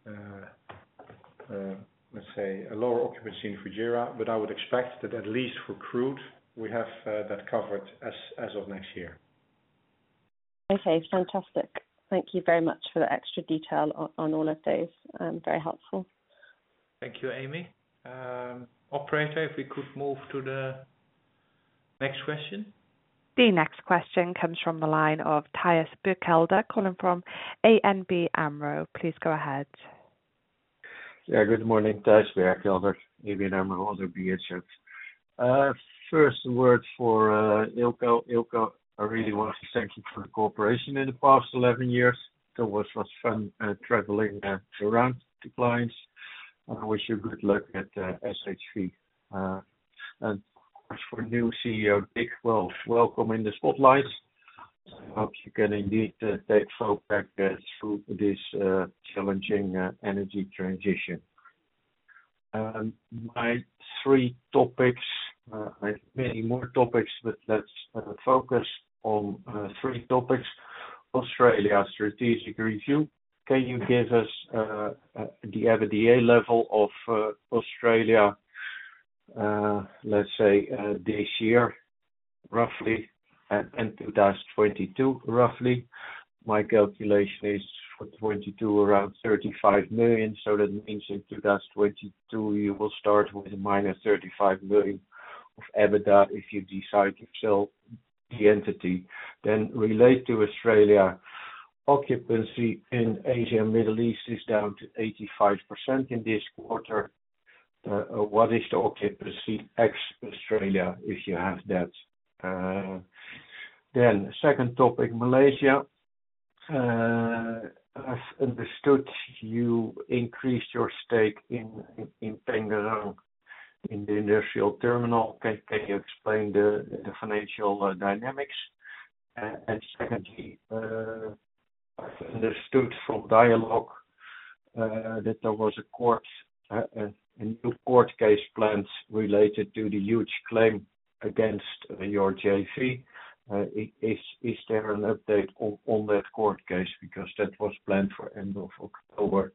uh, uh, let's say a lower occupancy in Fujairah, but I would expect that at least for crude we have uh, that covered as as of next year. Okay, fantastic. Thank you very much for the extra detail on, on all of those. Um, very helpful. Thank you, Amy. Um, operator, if we could move to the next question. The next question comes from the line of Thijs Berkelder, calling from A N B AMRO. Please go ahead. Yeah, good morning, Thijs Berkelder, A B N AMRO, also B H F. Uh, first word for uh, Ilko. Ilko, I really want to thank you for the cooperation in the past eleven years. It was, was fun uh, traveling uh, around to clients. I wish you good luck at uh, S H V. Uh, and of course, for new C E O Dick, well, welcome in the spotlight. I hope you can indeed uh, take Vopak uh, through this uh, challenging uh, energy transition. Um, my three topics, uh, I have many more topics, but let's uh, focus on uh, three topics. Australia strategic review. Can you give us uh, uh, the EBITDA level of uh, Australia, uh, let's say, uh, this year, roughly, and, and twenty twenty-two, roughly? My calculation is for twenty-two around thirty-five million, so that means in two thousand twenty-two you will start with a minus thirty-five million of EBITDA if you decide to sell the entity. Then relate to Australia. Occupancy in Asia and Middle East is down to eighty-five percent in this quarter. Uh, what is the occupancy ex-Australia, if you have that? Uh, then, second topic, Malaysia. Uh, I've understood you increased your stake in, in, in Pengerang in the industrial terminal. Can, can you explain the, the financial uh, dynamics? Uh, and secondly, uh, I've understood from dialogue uh, that there was a court, uh, a, a new court case planned related to the huge claim against uh, your J V. Uh, is is there an update on, on that court case, because that was planned for end of October,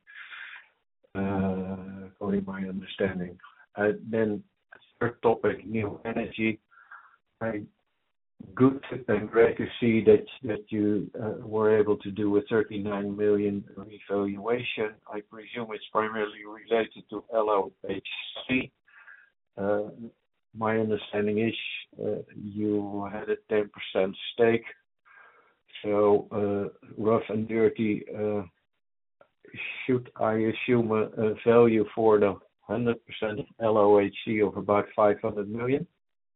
uh, according to my understanding. Uh, then third topic, new energy. I Good and great to see that that you uh, were able to do a thirty-nine million revaluation. I presume it's primarily related to L O H C. Uh, my understanding is uh, you had a ten percent stake, so uh, rough and dirty, uh, should I assume a, a value for the one hundred percent of L O H C of about five hundred million?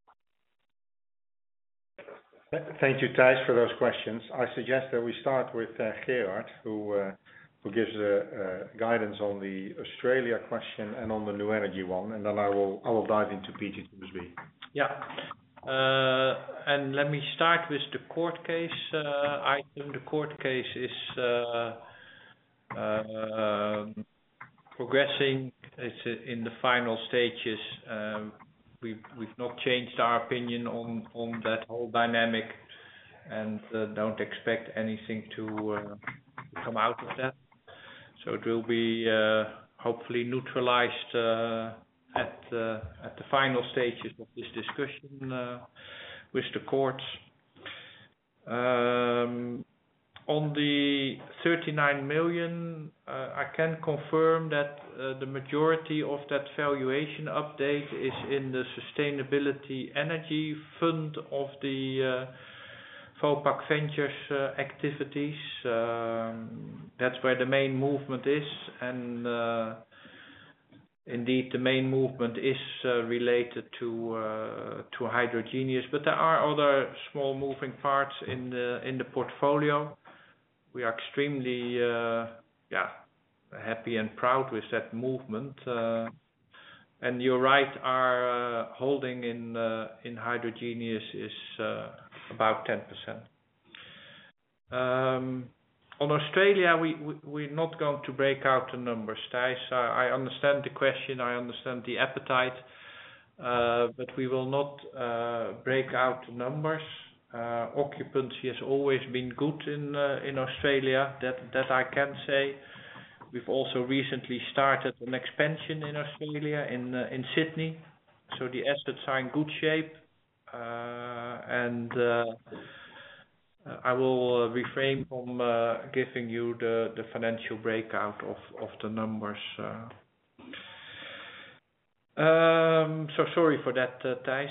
Thank you, Thijs, for those questions. I suggest that we start with uh, Gerard, who uh, who gives uh, uh, guidance on the Australia question and on the new energy one, and then I will I will dive into P G two S B. Yeah, uh, and let me start with the court case uh, item. The court case is uh, uh, progressing. It's in the final stages. Um, We've, we've not changed our opinion on, on that whole dynamic, and uh, don't expect anything to, uh, to come out of that. So it will be uh, hopefully neutralized uh, at, uh, at the final stages of this discussion uh, with the courts. Um, On the thirty-nine million, uh, I can confirm that uh, the majority of that valuation update is in the Sustainability Energy Fund of the uh, Vopak Ventures uh, activities. Um, that's where the main movement is, and uh, indeed the main movement is uh, related to uh, to Hydrogenious, but there are other small moving parts in the in the portfolio. We are extremely uh, yeah, happy and proud with that movement. Uh, and you're right, our uh, holding in uh, in Hydrogenious is uh, about ten percent. Um, On Australia, we're not going to break out the numbers, Thijs. I understand the question, I understand the appetite, but we will not break out the numbers. Occupancy has always been good in Australia, that I can say. We've also recently started an expansion in Australia, in Sydney, so the assets are in good shape. And I will refrain from giving you the financial breakout of the numbers. So sorry for that,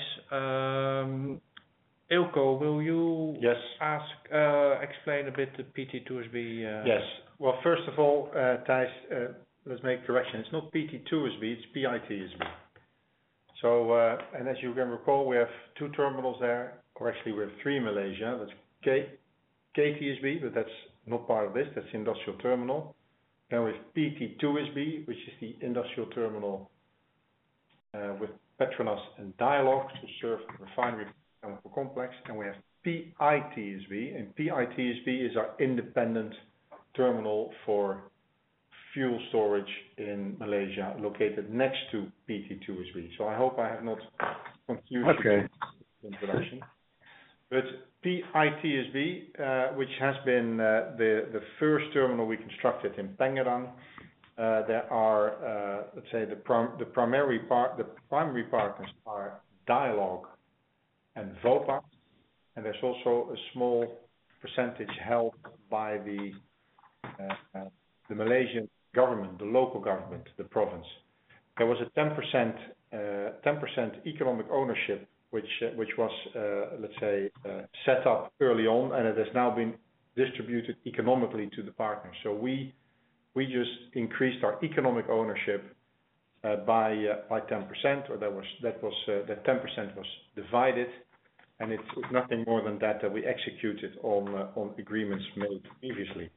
Thijs. Eelco, will you Yes. ask, explain a bit the P T two S B? Yes. Well, first of all, Thijs, let's make correction. It's not P T two S B, it's P I T S B. So, and as you can recall, we have two terminals there, or actually we have three in Malaysia. That's K T S B, but that's not part of this. That's the industrial terminal. Then we have P T two S B, which is the industrial terminal uh, with Petronas and Dialog to serve the refinery chemical complex. And we have P I T S B, and P I T S B is our independent terminal for fuel storage in Malaysia, located next to P T two S B. So I hope I have not confused okay. the introduction. But P I T S B, uh, which has been uh, the the first terminal we constructed in Pengerang, uh, there are uh, let's say the prim the primary part the primary partners are Dialog and Vopak, and there's also a small percentage held by the uh, uh, the Malaysian government, the local government, the province. There was a ten percent uh, ten percent economic ownership, which uh, which was uh, let's say uh, set up early on, and it has now been distributed economically to the partners. So we we just increased our economic ownership uh, by uh, by ten percent, or that was that was uh, that ten percent was divided, and it's, it's nothing more than that that we executed on uh, on agreements made previously.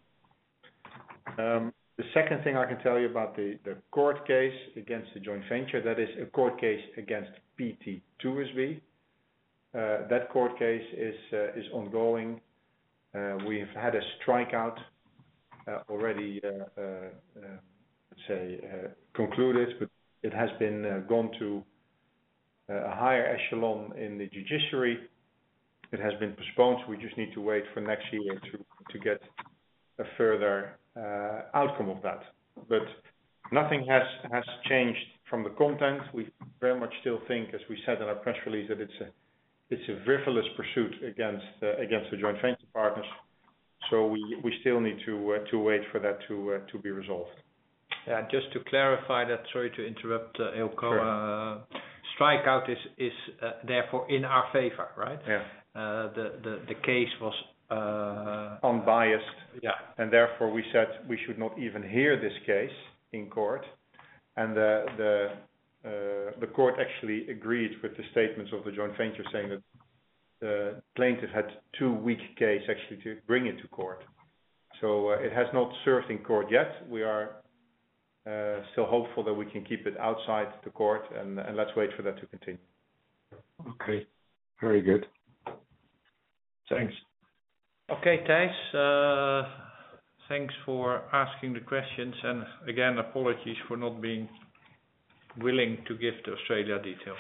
Um, the second thing I can tell you about the, the court case against the joint venture, that is a court case against P T two S B. Uh, that court case is uh, is ongoing. Uh, we've had a strikeout uh, already, uh, uh, uh, let's say, uh, concluded, but it has been uh, gone to uh, a higher echelon in the judiciary. It has been postponed, so we just need to wait for next year to to get a further uh, outcome of that. But nothing has has changed from the content. We very much still think, as we said in our press release, that it's a it's a frivolous pursuit against uh, against the joint venture partners. So we we still need to uh, to wait for that to uh, to be resolved. Yeah, just to clarify that. Sorry to interrupt, uh, Eelco. Sure. Uh, strikeout is is uh, therefore in our favor, right? Yeah. Uh, the the the case was uh, unbiased. Yeah. And therefore we said we should not even hear this case in court. And the the uh, the court actually agreed with the statements of the joint venture, saying that the plaintiff had too weak case actually to bring it to court. So uh, it has not served in court yet. We are uh, still hopeful that we can keep it outside the court, and, and let's wait for that to continue. Okay, very good. Thanks. Okay, Thijs, uh, thanks for asking the questions, and again, apologies for not being willing to give the Australia detail.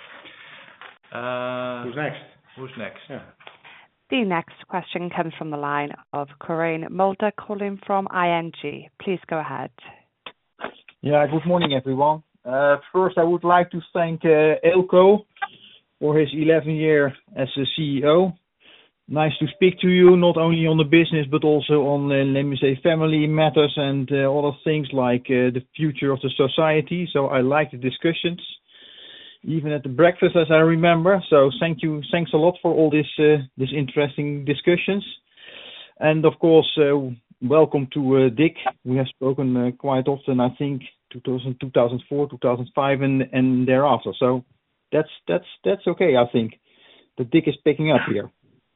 Uh, Who's next? Who's next? Yeah. The next question comes from the line of Quirijn Mulder calling from I N G. Please go ahead. Yeah, good morning, everyone. Uh, first, I would like to thank uh, Eelco for his eleven year as a C E O. Nice to speak to you, not only on the business, but also on, uh, let me say, family matters and uh, other things like uh, the future of the society. So I like the discussions, even at the breakfast, as I remember. So thank you, thanks a lot for all this, uh, this interesting discussions. And of course, uh, welcome to uh, Dick. We have spoken uh, quite often, I think, two thousand, two thousand four, two thousand five, and, and thereafter. So that's that's that's okay, I think. The Dick is picking up here.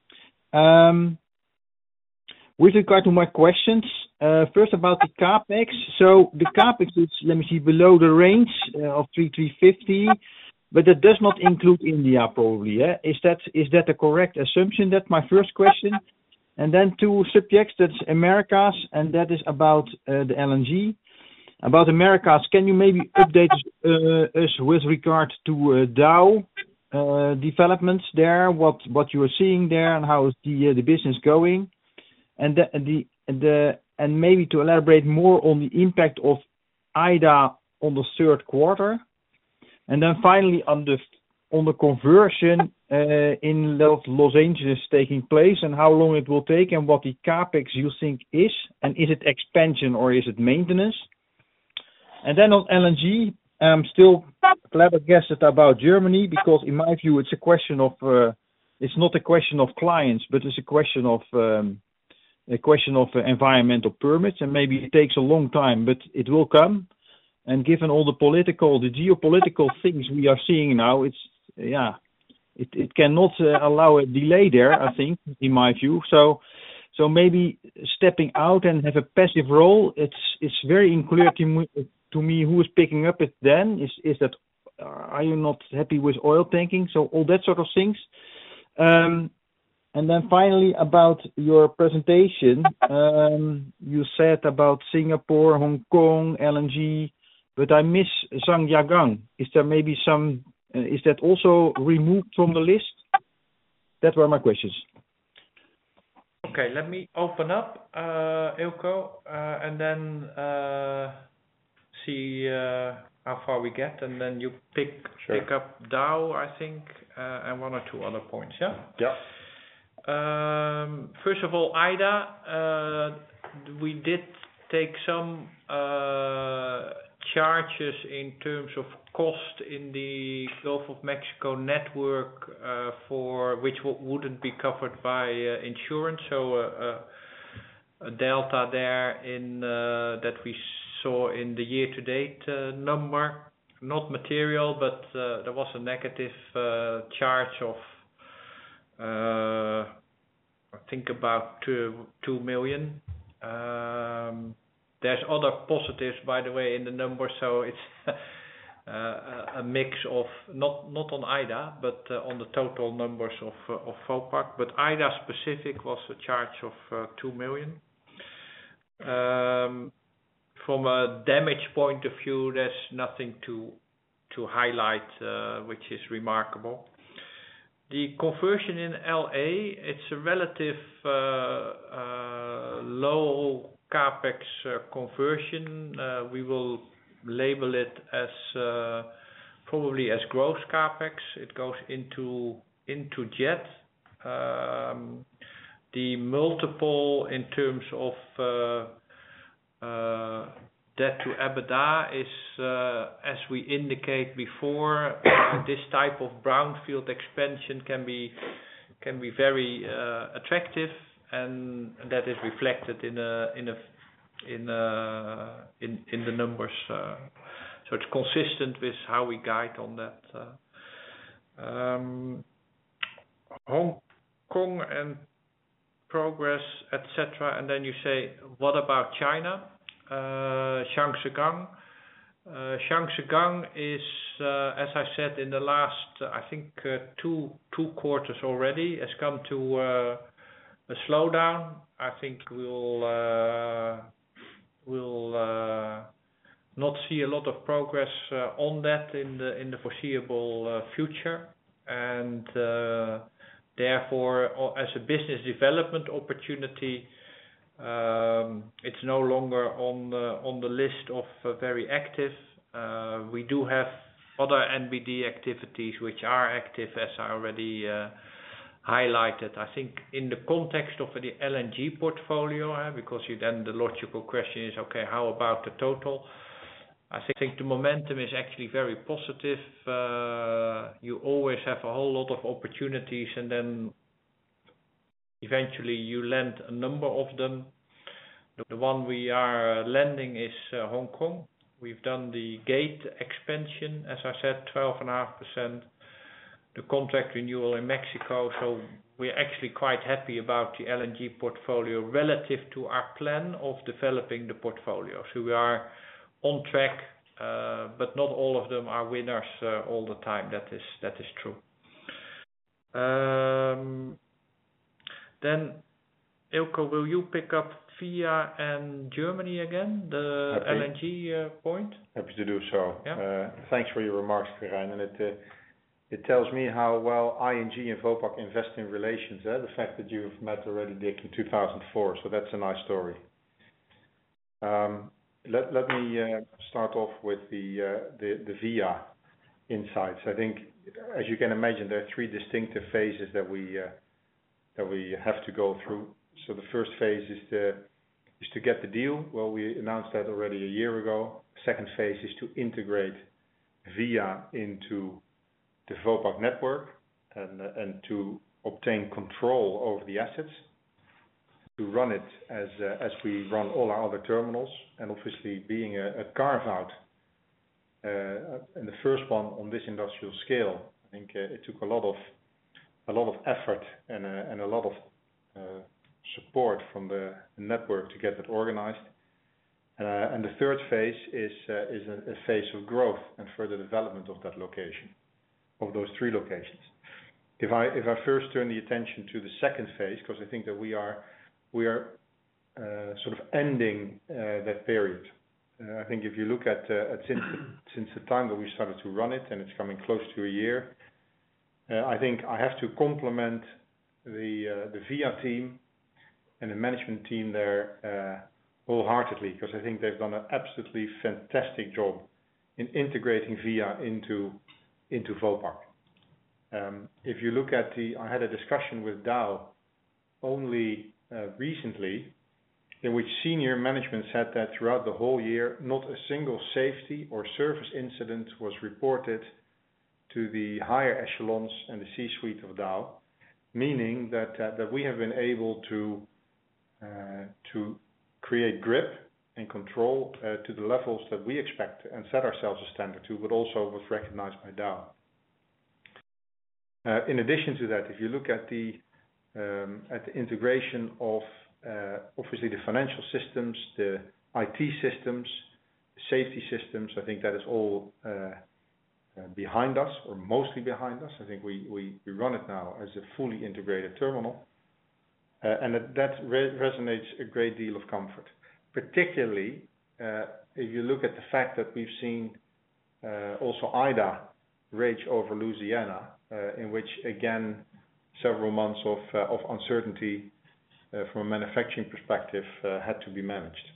Um, with regard to my questions, uh, first about the CapEx. So the CapEx is, let me see, below the range uh, of three three fifty, but that does not include India, probably. Yeah? Is that is that a correct assumption? That's my first question. And then two subjects, that's Americas, and that is about uh, the L N G. About Americas, can you maybe update us, uh, us with regard to uh, Dow uh, developments there, what what you are seeing there, and how is the uh, the business going? And the, the the and maybe to elaborate more on the impact of I D A on the third quarter. And then finally, on the on the conversion uh, in Los Angeles taking place, and how long it will take, and what the CapEx you think is, and is it expansion or is it maintenance? And then on L N G, I'm still flabbergasted about Germany, because in my view, it's a question of, uh, it's not a question of clients, but it's a question of um, a question of uh, environmental permits, and maybe it takes a long time, but it will come. And given all the political, the geopolitical things we are seeing now, it's, yeah, it, it cannot uh, allow a delay there, I think, in my view. So, so maybe stepping out and have a passive role, it's, it's very unclear to me, to me who is picking up it then. Is, is that, uh, are you not happy with oil tanking? So all that sort of things. Um, and then finally about your presentation, um, you said about Singapore, Hong Kong, L N G, but I miss Zhangjiagang. Is there maybe some, uh, is that also removed from the list? That were my questions. Okay, let me open up, uh, Eelco, uh, and then uh, see uh, how far we get, and then you pick Sure. pick up Dow, I think, uh, and one or two other points, yeah? Yeah. Um, first of all, I D A, uh, we did take some uh, charges in terms of cost in the Gulf of Mexico network uh, for which w- wouldn't be covered by uh, insurance. So uh, uh, a delta there in uh, that we saw in the year-to-date uh, number, not material, but uh, there was a negative uh, charge of uh, I think about two, two million. Um, There's other positives, by the way, in the numbers, so it's uh, a mix of not not on I D A, but uh, on the total numbers of uh, of Vopak. But I D A specific was a charge of uh, two million. Um, from a damage point of view, there's nothing to to highlight, uh, which is remarkable. The conversion in L A, it's a relative uh, uh, low CapEx uh, conversion. Uh, we will label it as uh, probably as gross CapEx. It goes into into jet. Um, the multiple in terms of uh, uh, debt to EBITDA is, uh, as we indicate before, uh, this type of brownfield expansion can be can be very uh, attractive, and that is reflected in a in a in a, in in the numbers. Uh, so it's consistent with how we guide on that. Uh, um, Hong Kong and progress, et cetera. And then you say, what about China? Uh, Zhangjiagang. Uh, Zhangjiagang is, uh, as I said, in the last, uh, I think, uh, two two quarters already, has come to uh, a slowdown. I think we'll uh, we'll uh, not see a lot of progress uh, on that in the in the foreseeable uh, future, and uh, therefore, as a business development opportunity, Um, it's no longer on the, on the list of uh, very active. Uh, we do have other N B D activities which are active, as I already uh, highlighted. I think in the context of the L N G portfolio, uh, because you then the logical question is, okay, how about the total? I think the momentum is actually very positive. Uh, you always have a whole lot of opportunities, and then eventually you land a number of them. The one we are lending is uh, Hong Kong. We've done the gate expansion, as I said, twelve point five percent. The contract renewal in Mexico. So we're actually quite happy about the L N G portfolio relative to our plan of developing the portfolio. So we are on track, uh, but not all of them are winners uh, all the time. That is that is true. Um, Then Eelco, will you pick up VIA and Germany again, the Happy. L N G uh, point? Happy to do so. Yeah. Uh, thanks for your remarks, Quirijn, and it uh, it tells me how well I N G and Vopak invest in relations. Eh? The fact that you've met already Dick in two thousand four, so that's a nice story. Um, let let me uh, start off with the, uh, the the VIA insights. I think, as you can imagine, there are three distinctive phases that we uh, that we have to go through. So the first phase is the is to get the deal. Well, we announced that already a year ago. Second phase is to integrate VIA into the Vopak network and uh, and to obtain control over the assets, to run it as uh, as we run all our other terminals, and obviously being a, a carve out uh, and the first one on this industrial scale. I think uh, it took a lot of a lot of effort and a, and a lot of uh, support from the network to get that organized. Uh, and the third phase is uh, is a, a phase of growth and further development of that location, of those three locations. If I if I first turn the attention to the second phase, because I think that we are we are uh, sort of ending uh, that period. Uh, I think if you look at, uh, at since since the time that we started to run it, and it's coming close to a year, uh, I think I have to compliment the uh, the VIA team and the management team there uh, wholeheartedly, because I think they've done an absolutely fantastic job in integrating VIA into into Vopak. Um, if you look at the, I had a discussion with Dow only uh, recently, in which senior management said that throughout the whole year, not a single safety or service incident was reported to the higher echelons and the C-suite of Dow, meaning that uh, that we have been able to uh, to create grip and control uh, to the levels that we expect and set ourselves a standard to, but also was recognized by Dow. Uh, in addition to that, if you look at the um, at the integration of uh, obviously the financial systems, the I T systems, the safety systems, I think that is all uh, uh, behind us, or mostly behind us. I think we, we, we run it now as a fully integrated terminal, uh, and that, that re resonates a great deal of comfort. Particularly uh, if you look at the fact that we've seen uh, also Ida rage over Louisiana, uh, in which again several months of, uh, of uncertainty uh, from a manufacturing perspective uh, had to be managed.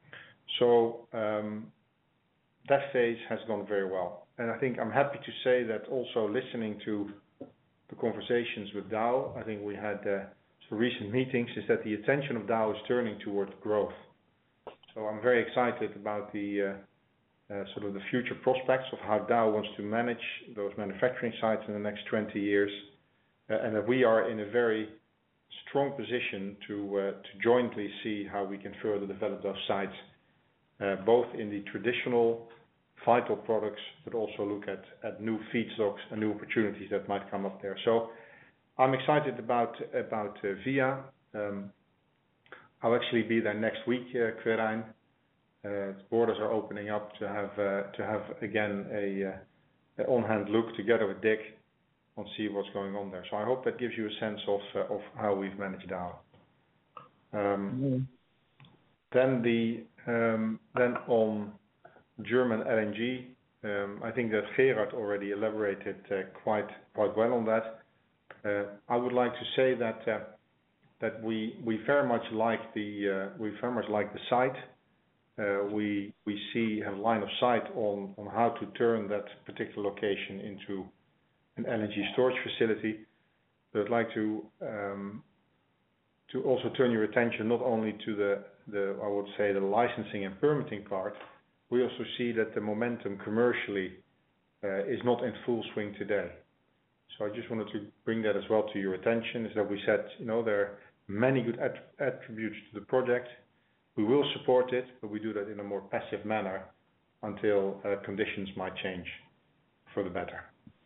So um, that phase has gone very well. And I think I'm happy to say that also listening to the conversations with Dow, I think we had uh, some recent meetings, is that the attention of Dow is turning towards growth. So I'm very excited about the uh, uh, sort of the future prospects of how Dow wants to manage those manufacturing sites in the next twenty years, uh, and that we are in a very strong position to uh, to jointly see how we can further develop those sites, uh, both in the traditional vital products, but also look at, at new feedstocks and new opportunities that might come up there. So I'm excited about about uh, VIA. Um, I'll actually be there next week, uh, Quirijn. Uh, borders are opening up to have uh, to have again a, uh, a on-hand look together with Dick on see what's going on there. So I hope that gives you a sense of uh, of how we've managed Dow. Um, mm-hmm. Then the um, then on German L N G, um, I think that Gerard already elaborated uh, quite quite well on that. Uh, I would like to say that uh, that we we very much like the uh, we very much like the site. Uh, we we see have line of sight on on how to turn that particular location into an L N G storage facility. But I'd like to um, to also turn your attention not only to the the I would say the licensing and permitting part. We also see that the momentum commercially uh, is not in full swing today. So I just wanted to bring that as well to your attention, is that we said, you know, there are many good at attributes to the project. We will support it, but we do that in a more passive manner until uh, conditions might change for the better.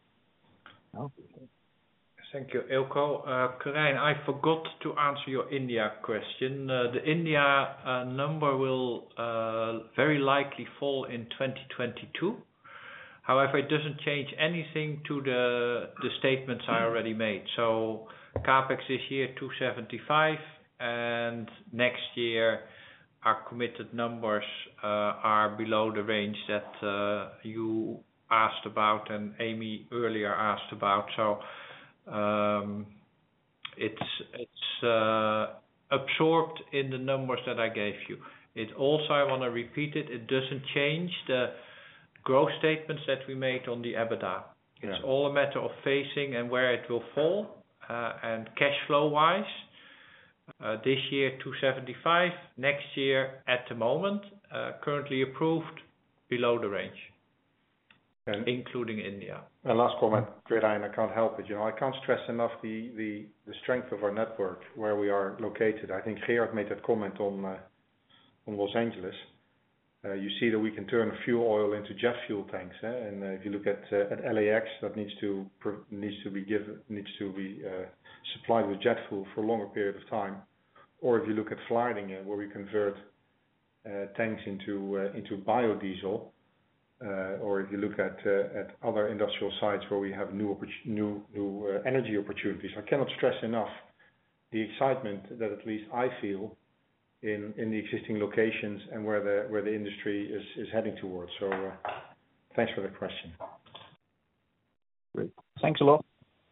Oh. Thank you, Eelco. Uh, Quirijn, I forgot to answer your India question. Uh, the India uh, number will uh, very likely fall in twenty twenty-two. However, it doesn't change anything to the the statements I already made. So CapEx this year two seventy-five, and next year our committed numbers uh, are below the range that uh, you asked about and Amy earlier asked about. So um, it's it's uh, absorbed in the numbers that I gave you. It also, I want to repeat it, it doesn't change the growth statements that we made on the EBITDA. It's yeah. all a matter of phasing and where it will fall. Uh, and cash flow wise, uh, this year two seventy-five, next year at the moment, uh, currently approved below the range, and including India. And last comment, Gridiron, I can't help it. You know, I can't stress enough the, the, the strength of our network where we are located. I think Gerard made that comment on uh, on Los Angeles. Uh, you see that we can turn fuel oil into jet fuel tanks, eh? and uh, if you look at uh, at L A X, that needs to needs to be given needs to be uh, supplied with jet fuel for a longer period of time. Or if you look at Vlaardingen, where we convert uh, tanks into uh, into biodiesel, uh, or if you look at uh, at other industrial sites where we have new new new uh, energy opportunities, I cannot stress enough the excitement that at least I feel in in the existing locations and where the where the industry is is heading towards. So uh, thanks for the question. Great. Thanks a lot.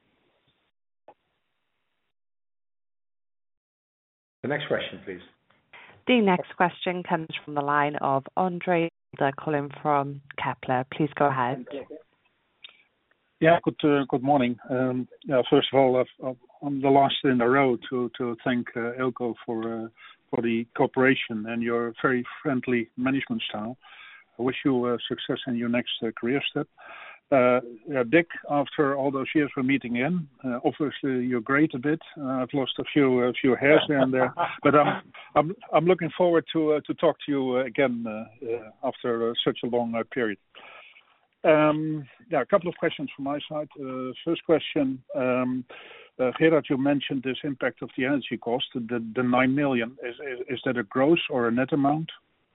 The next question, please. The next question comes from the line of Andre calling from Kepler. Please go ahead. Yeah, good uh, good morning. Um, yeah, first of all, uh, I'm the last in a row to to thank uh, Eelco for uh, for the cooperation and your very friendly management style. I wish you uh, success in your next uh, career step. Uh, yeah, Dick, after all those years we're meeting in, uh, obviously you're great a bit. Uh, I've lost a few a few hairs here and there, but I'm I'm I'm looking forward to uh, to talk to you uh, again uh, uh, after uh, such a long uh, period. Um, yeah, a couple of questions from my side. Uh, first question, um, uh, Gerard, you mentioned this impact of the energy cost, the, the nine million. Is, is is that a gross or a net amount?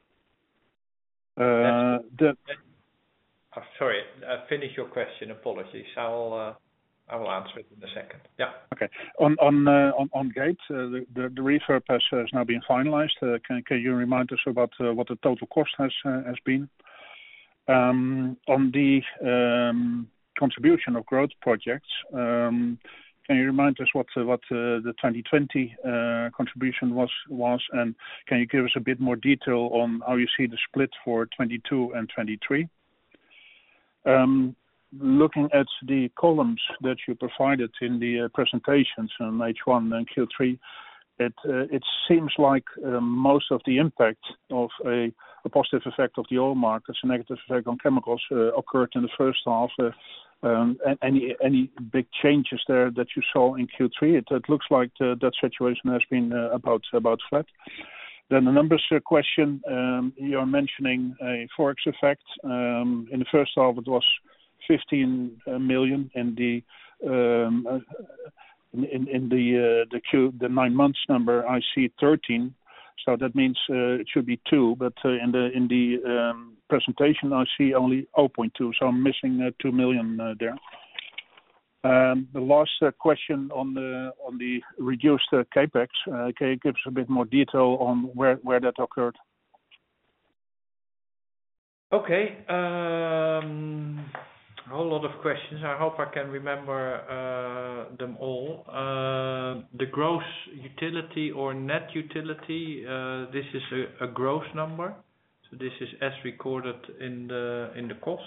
Uh, the, oh, sorry, uh, finish your question. Apologies. I'll uh, I will answer it in a second. Yeah. Okay. On on uh, on, on Gate, uh, the, the the refurb has, has now been finalized. Uh, can can you remind us about uh, what the total cost has uh, has been? Um, on the um, contribution of growth projects, um, can you remind us what uh, what uh, the twenty twenty uh, contribution was was, and can you give us a bit more detail on how you see the split for twenty-two and twenty-three? Um, looking at the columns that you provided in the uh, presentations on H one and Q three, it uh, it seems like uh, most of the impact of a a positive effect of the oil markets, a negative effect on chemicals uh, occurred in the first half. Uh, um, and any any big changes there that you saw in Q three? It, it looks like uh, that situation has been uh, about about flat. Then the numbers uh, question. Um, you're mentioning a forex effect. Um, in the first half, it was fifteen million. In the um, uh, in, in the uh, the Q the nine months number, I see thirteen. So that means uh, it should be two, but uh, in the in the um, presentation I see only zero point two, so I'm missing uh, two million uh, there. Um, the last uh, question on the on the reduced uh, capex, uh, can you give us a bit more detail on where where that occurred? Okay. Um, a whole lot of questions. I hope I can remember uh, them all. Uh, the gross utility or net utility, uh, this is a, a gross number. So this is as recorded in the in the cost.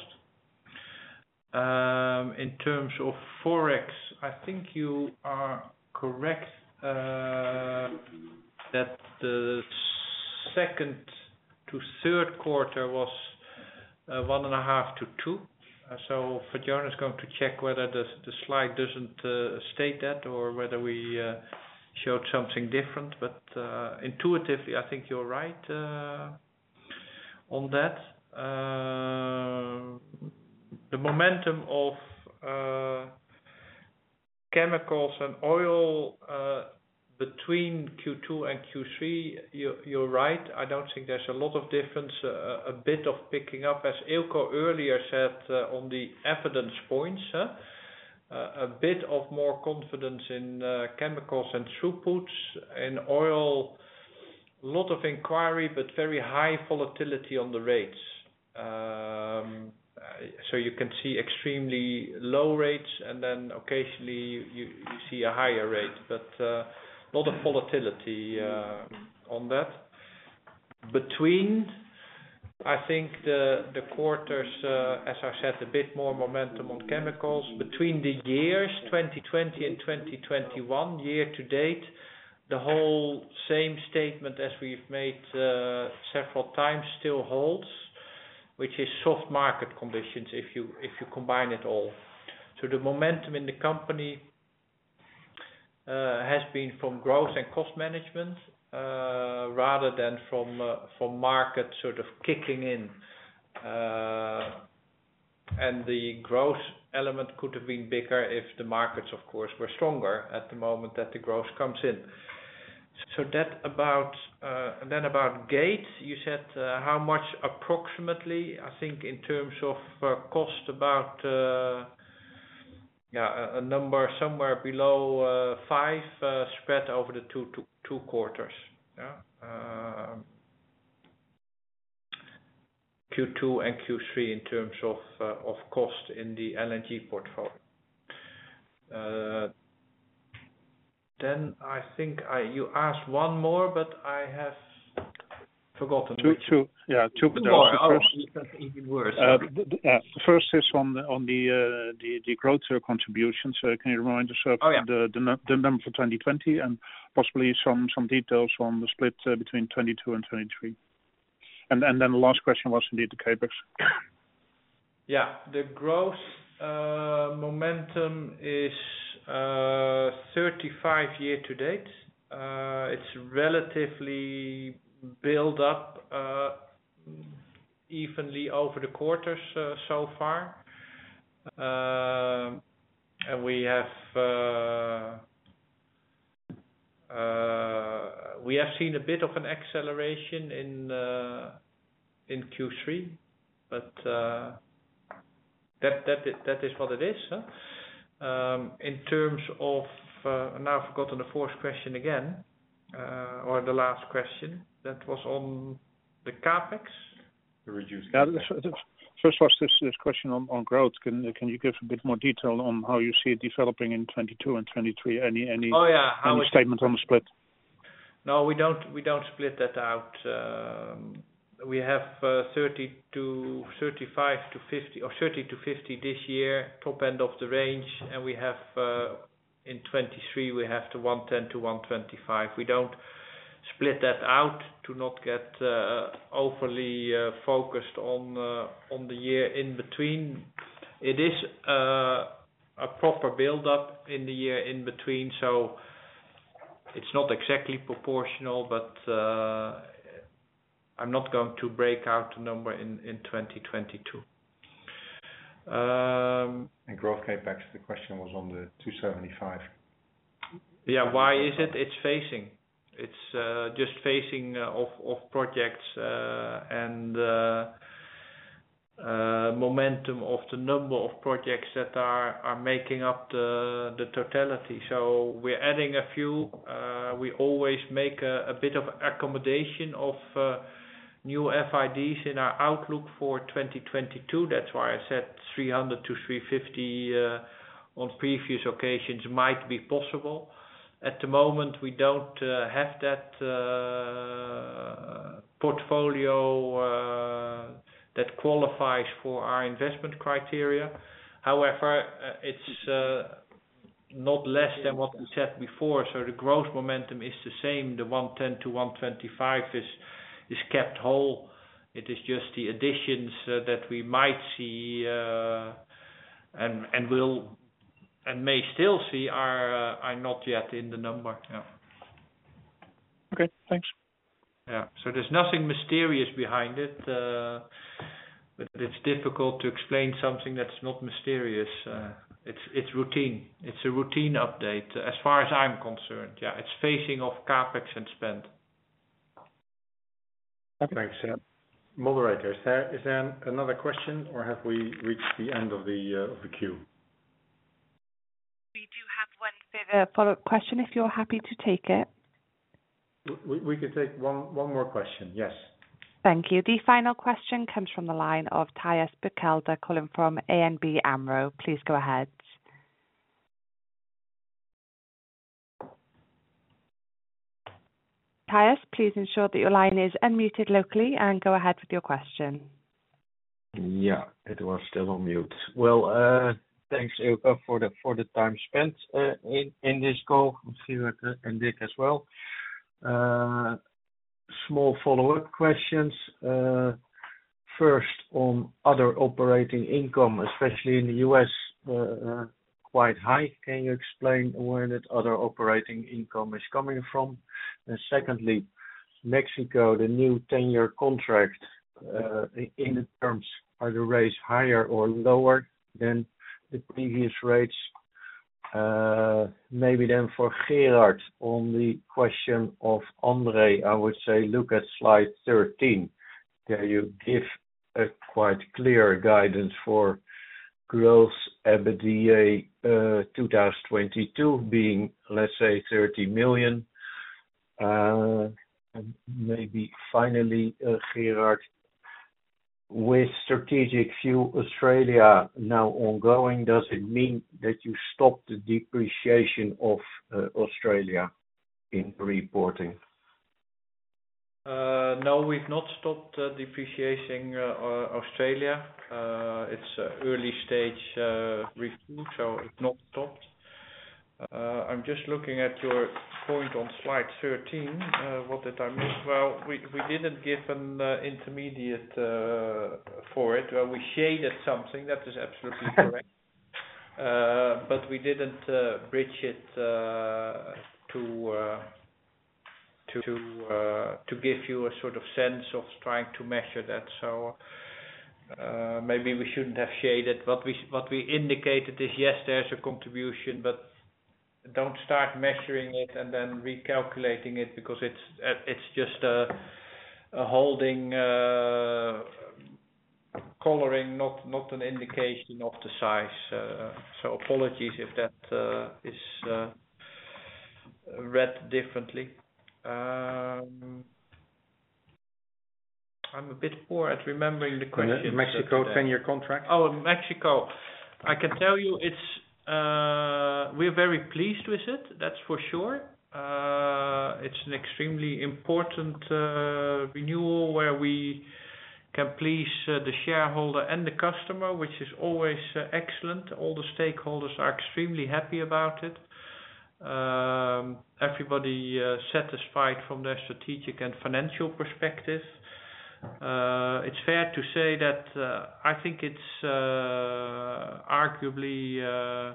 Um, in terms of forex, I think you are correct uh, that the second to third quarter was uh, one and a half to two. Uh, so for Jonas going to check whether the the slide doesn't uh, state that or whether we uh, showed something different. But uh, intuitively, I think you're right uh, on that. Uh, the momentum of uh, chemicals and oil uh, between Q two and Q three, you, you're right. I don't think there's a lot of difference, uh, a bit of picking up, as Eelco earlier said, uh, on the evidence points. Huh? uh, a bit of more confidence in uh, chemicals and throughputs. In oil, a lot of inquiry, but very high volatility on the rates. Um, so you can see extremely low rates, and then occasionally you, you, you see a higher rate, but uh, a lot of volatility uh, on that. Between, I think the the quarters, uh, as I said, a bit more momentum on chemicals. Between the years twenty twenty and twenty twenty-one, year to date, the whole same statement as we've made uh, several times still holds, which is soft market conditions if you if you combine it all. So the momentum in the company uh, has been from growth and cost management uh, rather than from uh, from market sort of kicking in. Uh, and the growth element could have been bigger if the markets, of course, were stronger at the moment that the growth comes in. So that about, uh, and then about Gate, you said uh, how much approximately, I think in terms of uh, cost about, uh, yeah, a, a number somewhere below uh, five uh, spread over the two, two, two quarters. Yeah. Uh, Q two and Q three in terms of uh, of cost in the L N G portfolio. Uh, Then I think I you asked one more, but I have forgotten. Two, two, yeah, two. Two more. The Oh, first, even worse. uh, the, the, yeah, the first is on the on the uh, the, the growth uh, contributions. Uh, can you remind us of oh, yeah. the, the nu- the number for twenty twenty and possibly some some details on the split uh, between twenty-two and twenty-three? And and then the last question was indeed the capex. Yeah, the growth uh, momentum is uh, thirty-five year to date. Uh, it's relatively built up uh, evenly over the quarters uh, so far. Uh, and we have uh, uh, we have seen a bit of an acceleration in uh, in Q three, but uh, that that that is what it is. Huh? Um, in terms of uh, now I've forgotten the fourth question again, uh, or the last question. That was on the capex. The reduced Yeah, capex. the, the first was this, this question on, on growth. Can can you give a bit more detail on how you see it developing in twenty-two and twenty-three? Any any oh yeah, how any statement on the split? No, we don't we don't split that out. Um, we have uh, thirty to thirty-five to fifty or thirty to fifty this year, top end of the range, and we have uh, in twenty-three we have the one ten to one twenty-five. We don't split that out to not get uh, overly uh, focused on uh, on the year in between. It is uh, a proper build up in the year in between, so it's not exactly proportional, but uh, I'm not going to break out the number in, in twenty twenty-two. Um, and growth capex, the question was on the two seventy-five. Yeah, why is it? It's phasing. It's uh, just phasing uh, of, of projects uh, and uh, uh, momentum of the number of projects that are, are making up the, the totality. So we're adding a few. Uh, we always make a, a bit of accommodation of uh, new F I Ds in our outlook for twenty twenty-two. That's why I said three hundred to three fifty uh, on previous occasions might be possible. At the moment, we don't uh, have that uh, portfolio uh, that qualifies for our investment criteria. However, uh, it's uh, not less than what we said before, so the growth momentum is the same. The one ten to one twenty-five is is kept whole. It is just the additions uh, that we might see uh, and and will and may still see are uh, are not yet in the number. Yeah. Okay, thanks. Yeah. So there's nothing mysterious behind it, uh, but it's difficult to explain something that's not mysterious. Uh, it's it's routine. It's a routine update uh, as far as I'm concerned. Yeah, it's phasing of capex and spend. Okay. Thanks. Uh, moderator, is there is there another question, or have we reached the end of the uh, of the queue? do have one further follow-up question if you're happy to take it. We, we could take one, one more question, yes. Thank you. The final question comes from the line of Thijs Berkelder calling from A N B AMRO. Please go ahead. Thijs, please ensure that your line is unmuted locally and go ahead with your question. Yeah, it was still on mute. Well, uh, thanks, Eelco, for the for the time spent uh, in in this call. Gerard and Dick as well. Uh, Small follow-up questions. Uh, First, on other operating income, especially in the U S, uh, uh, quite high. Can you explain where that other operating income is coming from? And secondly, Mexico, the new ten-year contract, uh, in the terms, are the rates higher or lower than the previous rates? Uh, maybe then for Gerard, on the question of Andre, I would say look at slide thirteen. There you give a quite clear guidance for growth EBITDA uh, two thousand twenty-two being, let's say, thirty million. Uh, and maybe finally, uh, Gerard, with Strategic View Australia now ongoing, does it mean that you stop the depreciation of uh, Australia in reporting? Uh, no, we've not stopped uh, depreciating uh, uh, Australia. Uh, it's uh, early stage uh, review, so it's not stopped. Uh, I'm just looking at your point on slide thirteen. Uh, what did I miss? Well, we, we didn't give an uh, intermediate uh, for it. Well, we shaded something. That is absolutely correct. Uh, but we didn't uh, bridge it uh, to uh, to to, uh, to give you a sort of sense of trying to measure that. So uh, maybe we shouldn't have shaded. What we what we indicated is yes, there's a contribution, but don't start measuring it and then recalculating it, because it's it's just a, a holding uh, coloring, not not an indication of the size. Uh, so apologies if that uh, is uh, read differently. Um, I'm a bit poor at remembering the question. Mexico ten-year contract. Oh, Mexico. I can tell you it's. Uh, we're very pleased with it, that's for sure. Uh, it's an extremely important uh, renewal where we can please uh, the shareholder and the customer, which is always uh, excellent. All the stakeholders are extremely happy about it. Um, everybody uh, satisfied from their strategic and financial perspective. Uh, it's fair to say that uh, I think it's uh, arguably uh,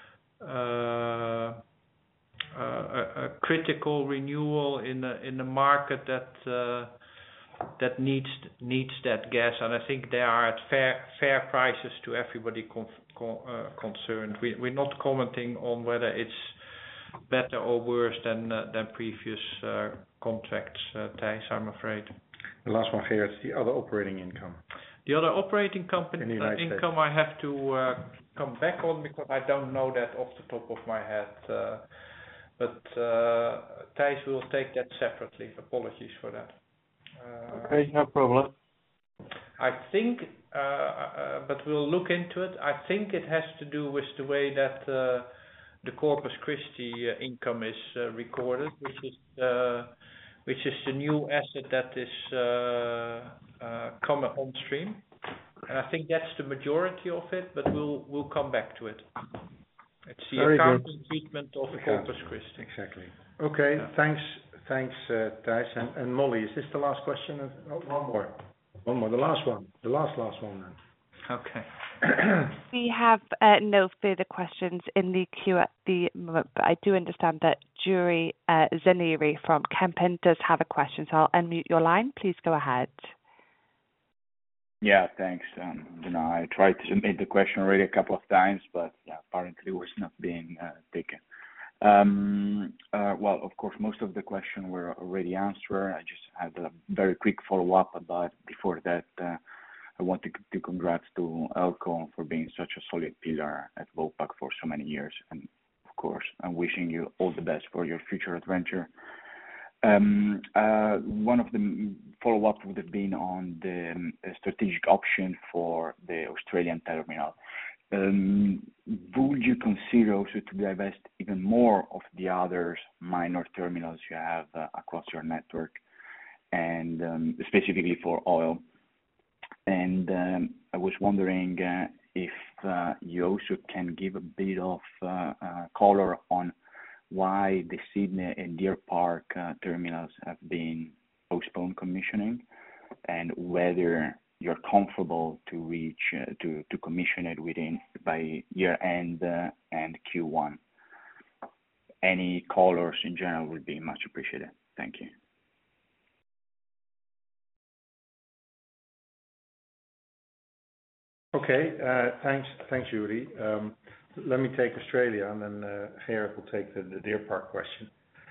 uh, a, a critical renewal in a, in a market that uh, that needs needs that gas, and I think they are at fair fair prices to everybody con con uh, concerned. We, we're not commenting on whether it's better or worse than uh, than previous uh, contracts, uh, Thijs, I'm afraid. The last one, Gerard, is the other operating income. The other operating company uh, income I have to uh, come back on, because I don't know that off the top of my head. Uh, but uh, Thijs will take that separately. Apologies for that. Uh, okay, no problem. I think, uh, uh, but we'll look into it. I think it has to do with the way that uh, the Corpus Christi uh, income is uh, recorded, which is uh, which is the new asset that is uh, uh, coming on stream. And I think that's the majority of it, but we'll we'll come back to it. It's the Very accounting good. treatment of Account. Corpus Christi. Exactly. Okay, Yeah. thanks, thanks, uh, Thijs. And, and Molly, is this the last question? Oh, one more. One more, the last one. The last, last one then. Okay. We have uh, no further questions in the queue at the moment, but I do understand that Jury uh, Zaniri from Kempen does have a question, so I'll unmute your line. Please go ahead. Yeah, thanks. Um, you know, I tried to submit the question already a couple of times, but yeah, apparently it was not being uh, taken. Um, uh, well, of course, most of the questions were already answered. I just had a very quick follow-up about before that. Uh, I wanted to congrats to Eelco for being such a solid pillar at Vopak for so many years, and of course, and wishing you all the best for your future adventure. Um, uh, one of the follow-up would have been on the um, strategic option for the Australian terminal. Um, would you consider also to divest even more of the other minor terminals you have uh, across your network, and um, specifically for oil? And um, I was wondering uh, if uh, you also can give a bit of uh, uh, color on why the Sydney and Deer Park uh, terminals have been postponed commissioning, and whether you're comfortable to reach uh, to to commission it within by year end uh, and Q one. Any colors in general would be much appreciated. Thank you. Okay, uh, thanks, thanks, Yuri. Um, let me take Australia, and then uh, Gerard will take the, the Deer Park question.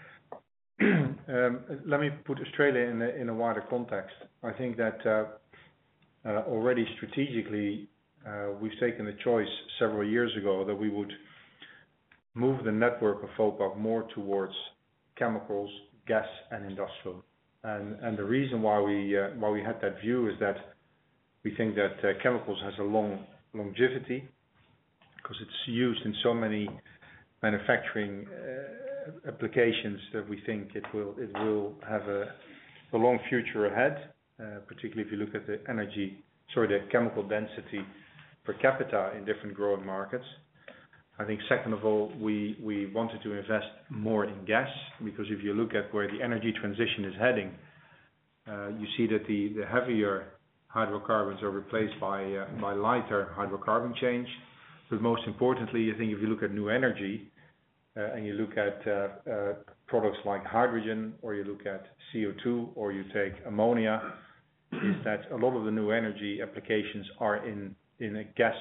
um, let me put Australia in a, in a wider context. I think that uh, uh, already strategically, uh, we've taken the choice several years ago that we would move the network of Vopak more towards chemicals, gas, and industrial. And, and the reason why we uh, why we had that view is that we think that uh, chemicals has a long longevity because it's used in so many manufacturing uh, applications that we think it will it will have a, a long future ahead. Uh, particularly if you look at the energy, sorry, the chemical density per capita in different growing markets. I think second of all, we we wanted to invest more in gas, because if you look at where the energy transition is heading, uh, you see that the, the heavier hydrocarbons are replaced by uh, by lighter hydrocarbon change. But most importantly, I think if you look at new energy uh, and you look at uh, uh, products like hydrogen, or you look at C O two, or you take ammonia, is that a lot of the new energy applications are in in a gas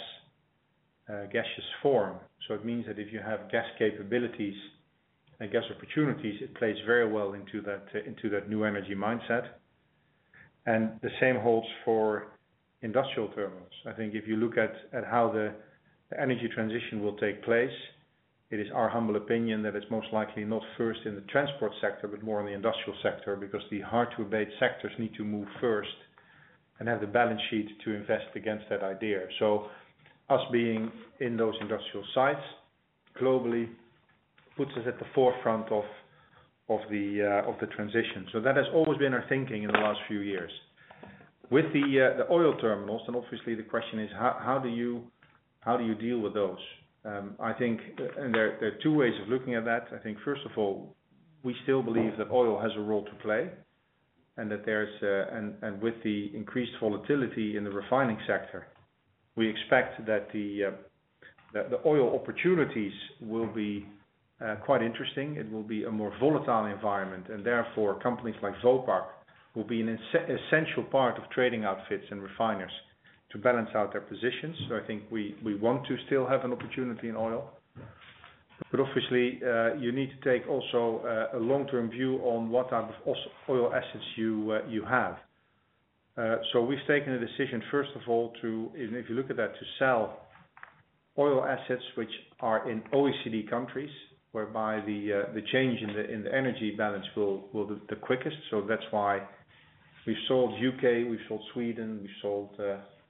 uh, gaseous form. So it means that if you have gas capabilities and gas opportunities, it plays very well into that uh, into that new energy mindset. And the same holds for industrial terminals. I think if you look at, at how the, the energy transition will take place, it is our humble opinion that it's most likely not first in the transport sector, but more in the industrial sector, because the hard-to-abate sectors need to move first and have the balance sheet to invest against that idea. So us being in those industrial sites globally puts us at the forefront of of the uh, of the transition. So that has always been our thinking in the last few years. With the uh, the oil terminals, then obviously the question is how how do you how do you deal with those? Um, I think, and there there are two ways of looking at that. I think first of all, we still believe that oil has a role to play, and that there's uh, and and with the increased volatility in the refining sector, we expect that the uh, that the oil opportunities will be Uh, quite interesting. It will be a more volatile environment, and therefore companies like Vopak will be an es- essential part of trading outfits and refiners to balance out their positions. So I think we, we want to still have an opportunity in oil. But obviously uh, you need to take also uh, a long-term view on what type of oil assets you, uh, you have. Uh, so we've taken a decision, first of all, to, if you look at that, to sell oil assets which are in O E C D countries, whereby the uh, the change in the in the energy balance will will be the quickest. So that's why we've sold U K, we've sold Sweden, we've sold uh,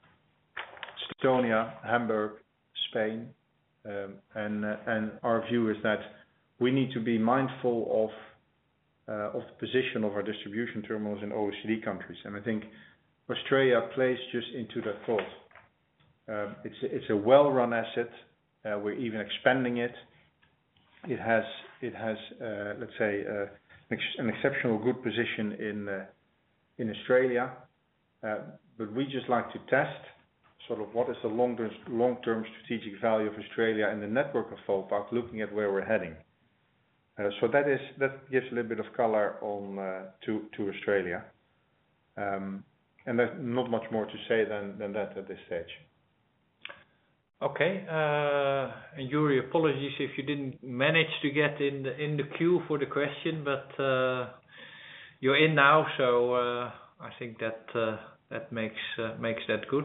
Estonia, Hamburg, Spain, um, and uh, and our view is that we need to be mindful of uh, of the position of our distribution terminals in O E C D countries, and I think Australia plays just into that thought. Um, it's a, it's a well-run asset. Uh, we're even expanding it. It has, it has, uh, let's say, uh, an, ex- an exceptional good position in uh, in Australia, uh, but we just like to test sort of what is the long-term long-term strategic value of Australia in the network of Vopak, looking at where we're heading. Uh, so that is that gives a little bit of color on uh, to to Australia, um, and there's not much more to say than than that at this stage. Okay, uh, and Yuri, apologies if you didn't manage to get in the in the queue for the question, but uh, you're in now, so uh, I think that uh, that makes uh, makes that good.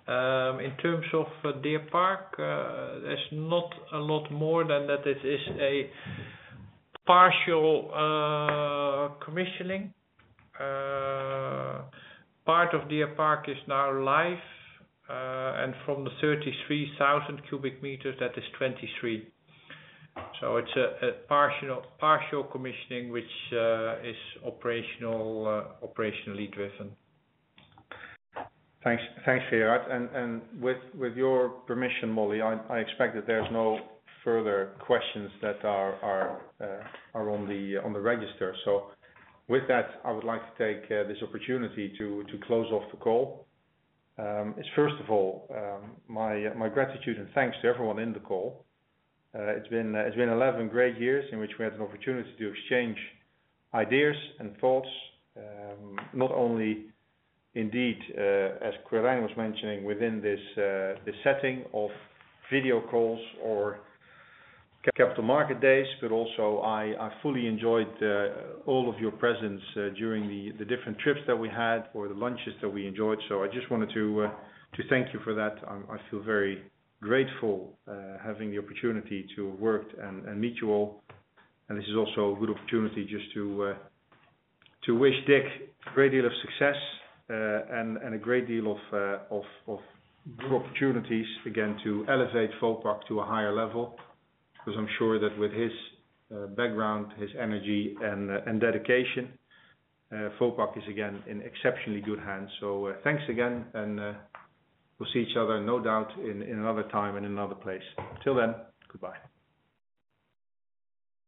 Um, in terms of uh, Deer Park, uh, there's not a lot more than that. It is a partial uh, commissioning. Uh, part of Deer Park is now live, uh, and from the thirty-three thousand cubic meters, that is twenty-three. So it's a, a partial partial commissioning, which uh, is operational uh, operationally driven. Thanks, thanks, Gerard. And and with with your permission, Molly, I, I expect that there's no further questions that are are uh, are on the on the register. So, with that, I would like to take uh, this opportunity to to close off the call. Um, it's first of all um, my uh, my gratitude and thanks to everyone in the call. Uh, it's been uh, it's been eleven great years in which we had an opportunity to exchange ideas and thoughts, um, not only indeed, uh, as Quirijn was mentioning, within this uh, this setting of video calls or capital market days, but also I, I fully enjoyed uh, all of your presence uh, during the, the different trips that we had or the lunches that we enjoyed. So I just wanted to uh, to thank you for that. I, I feel very grateful uh, having the opportunity to have worked and, and meet you all. And this is also a good opportunity just to uh, to wish Dick a great deal of success uh, and, and a great deal of, uh, of, of good opportunities, again, to elevate Vopak to a higher level. Because I'm sure that with his uh, background, his energy and, uh, and dedication, uh, Vopak is again in exceptionally good hands. So uh, thanks again, and uh, we'll see each other, no doubt, in, in another time and in another place. Till then, goodbye.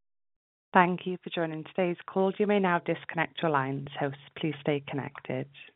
Thank you for joining today's call. You may now disconnect your lines. Hosts, please stay connected.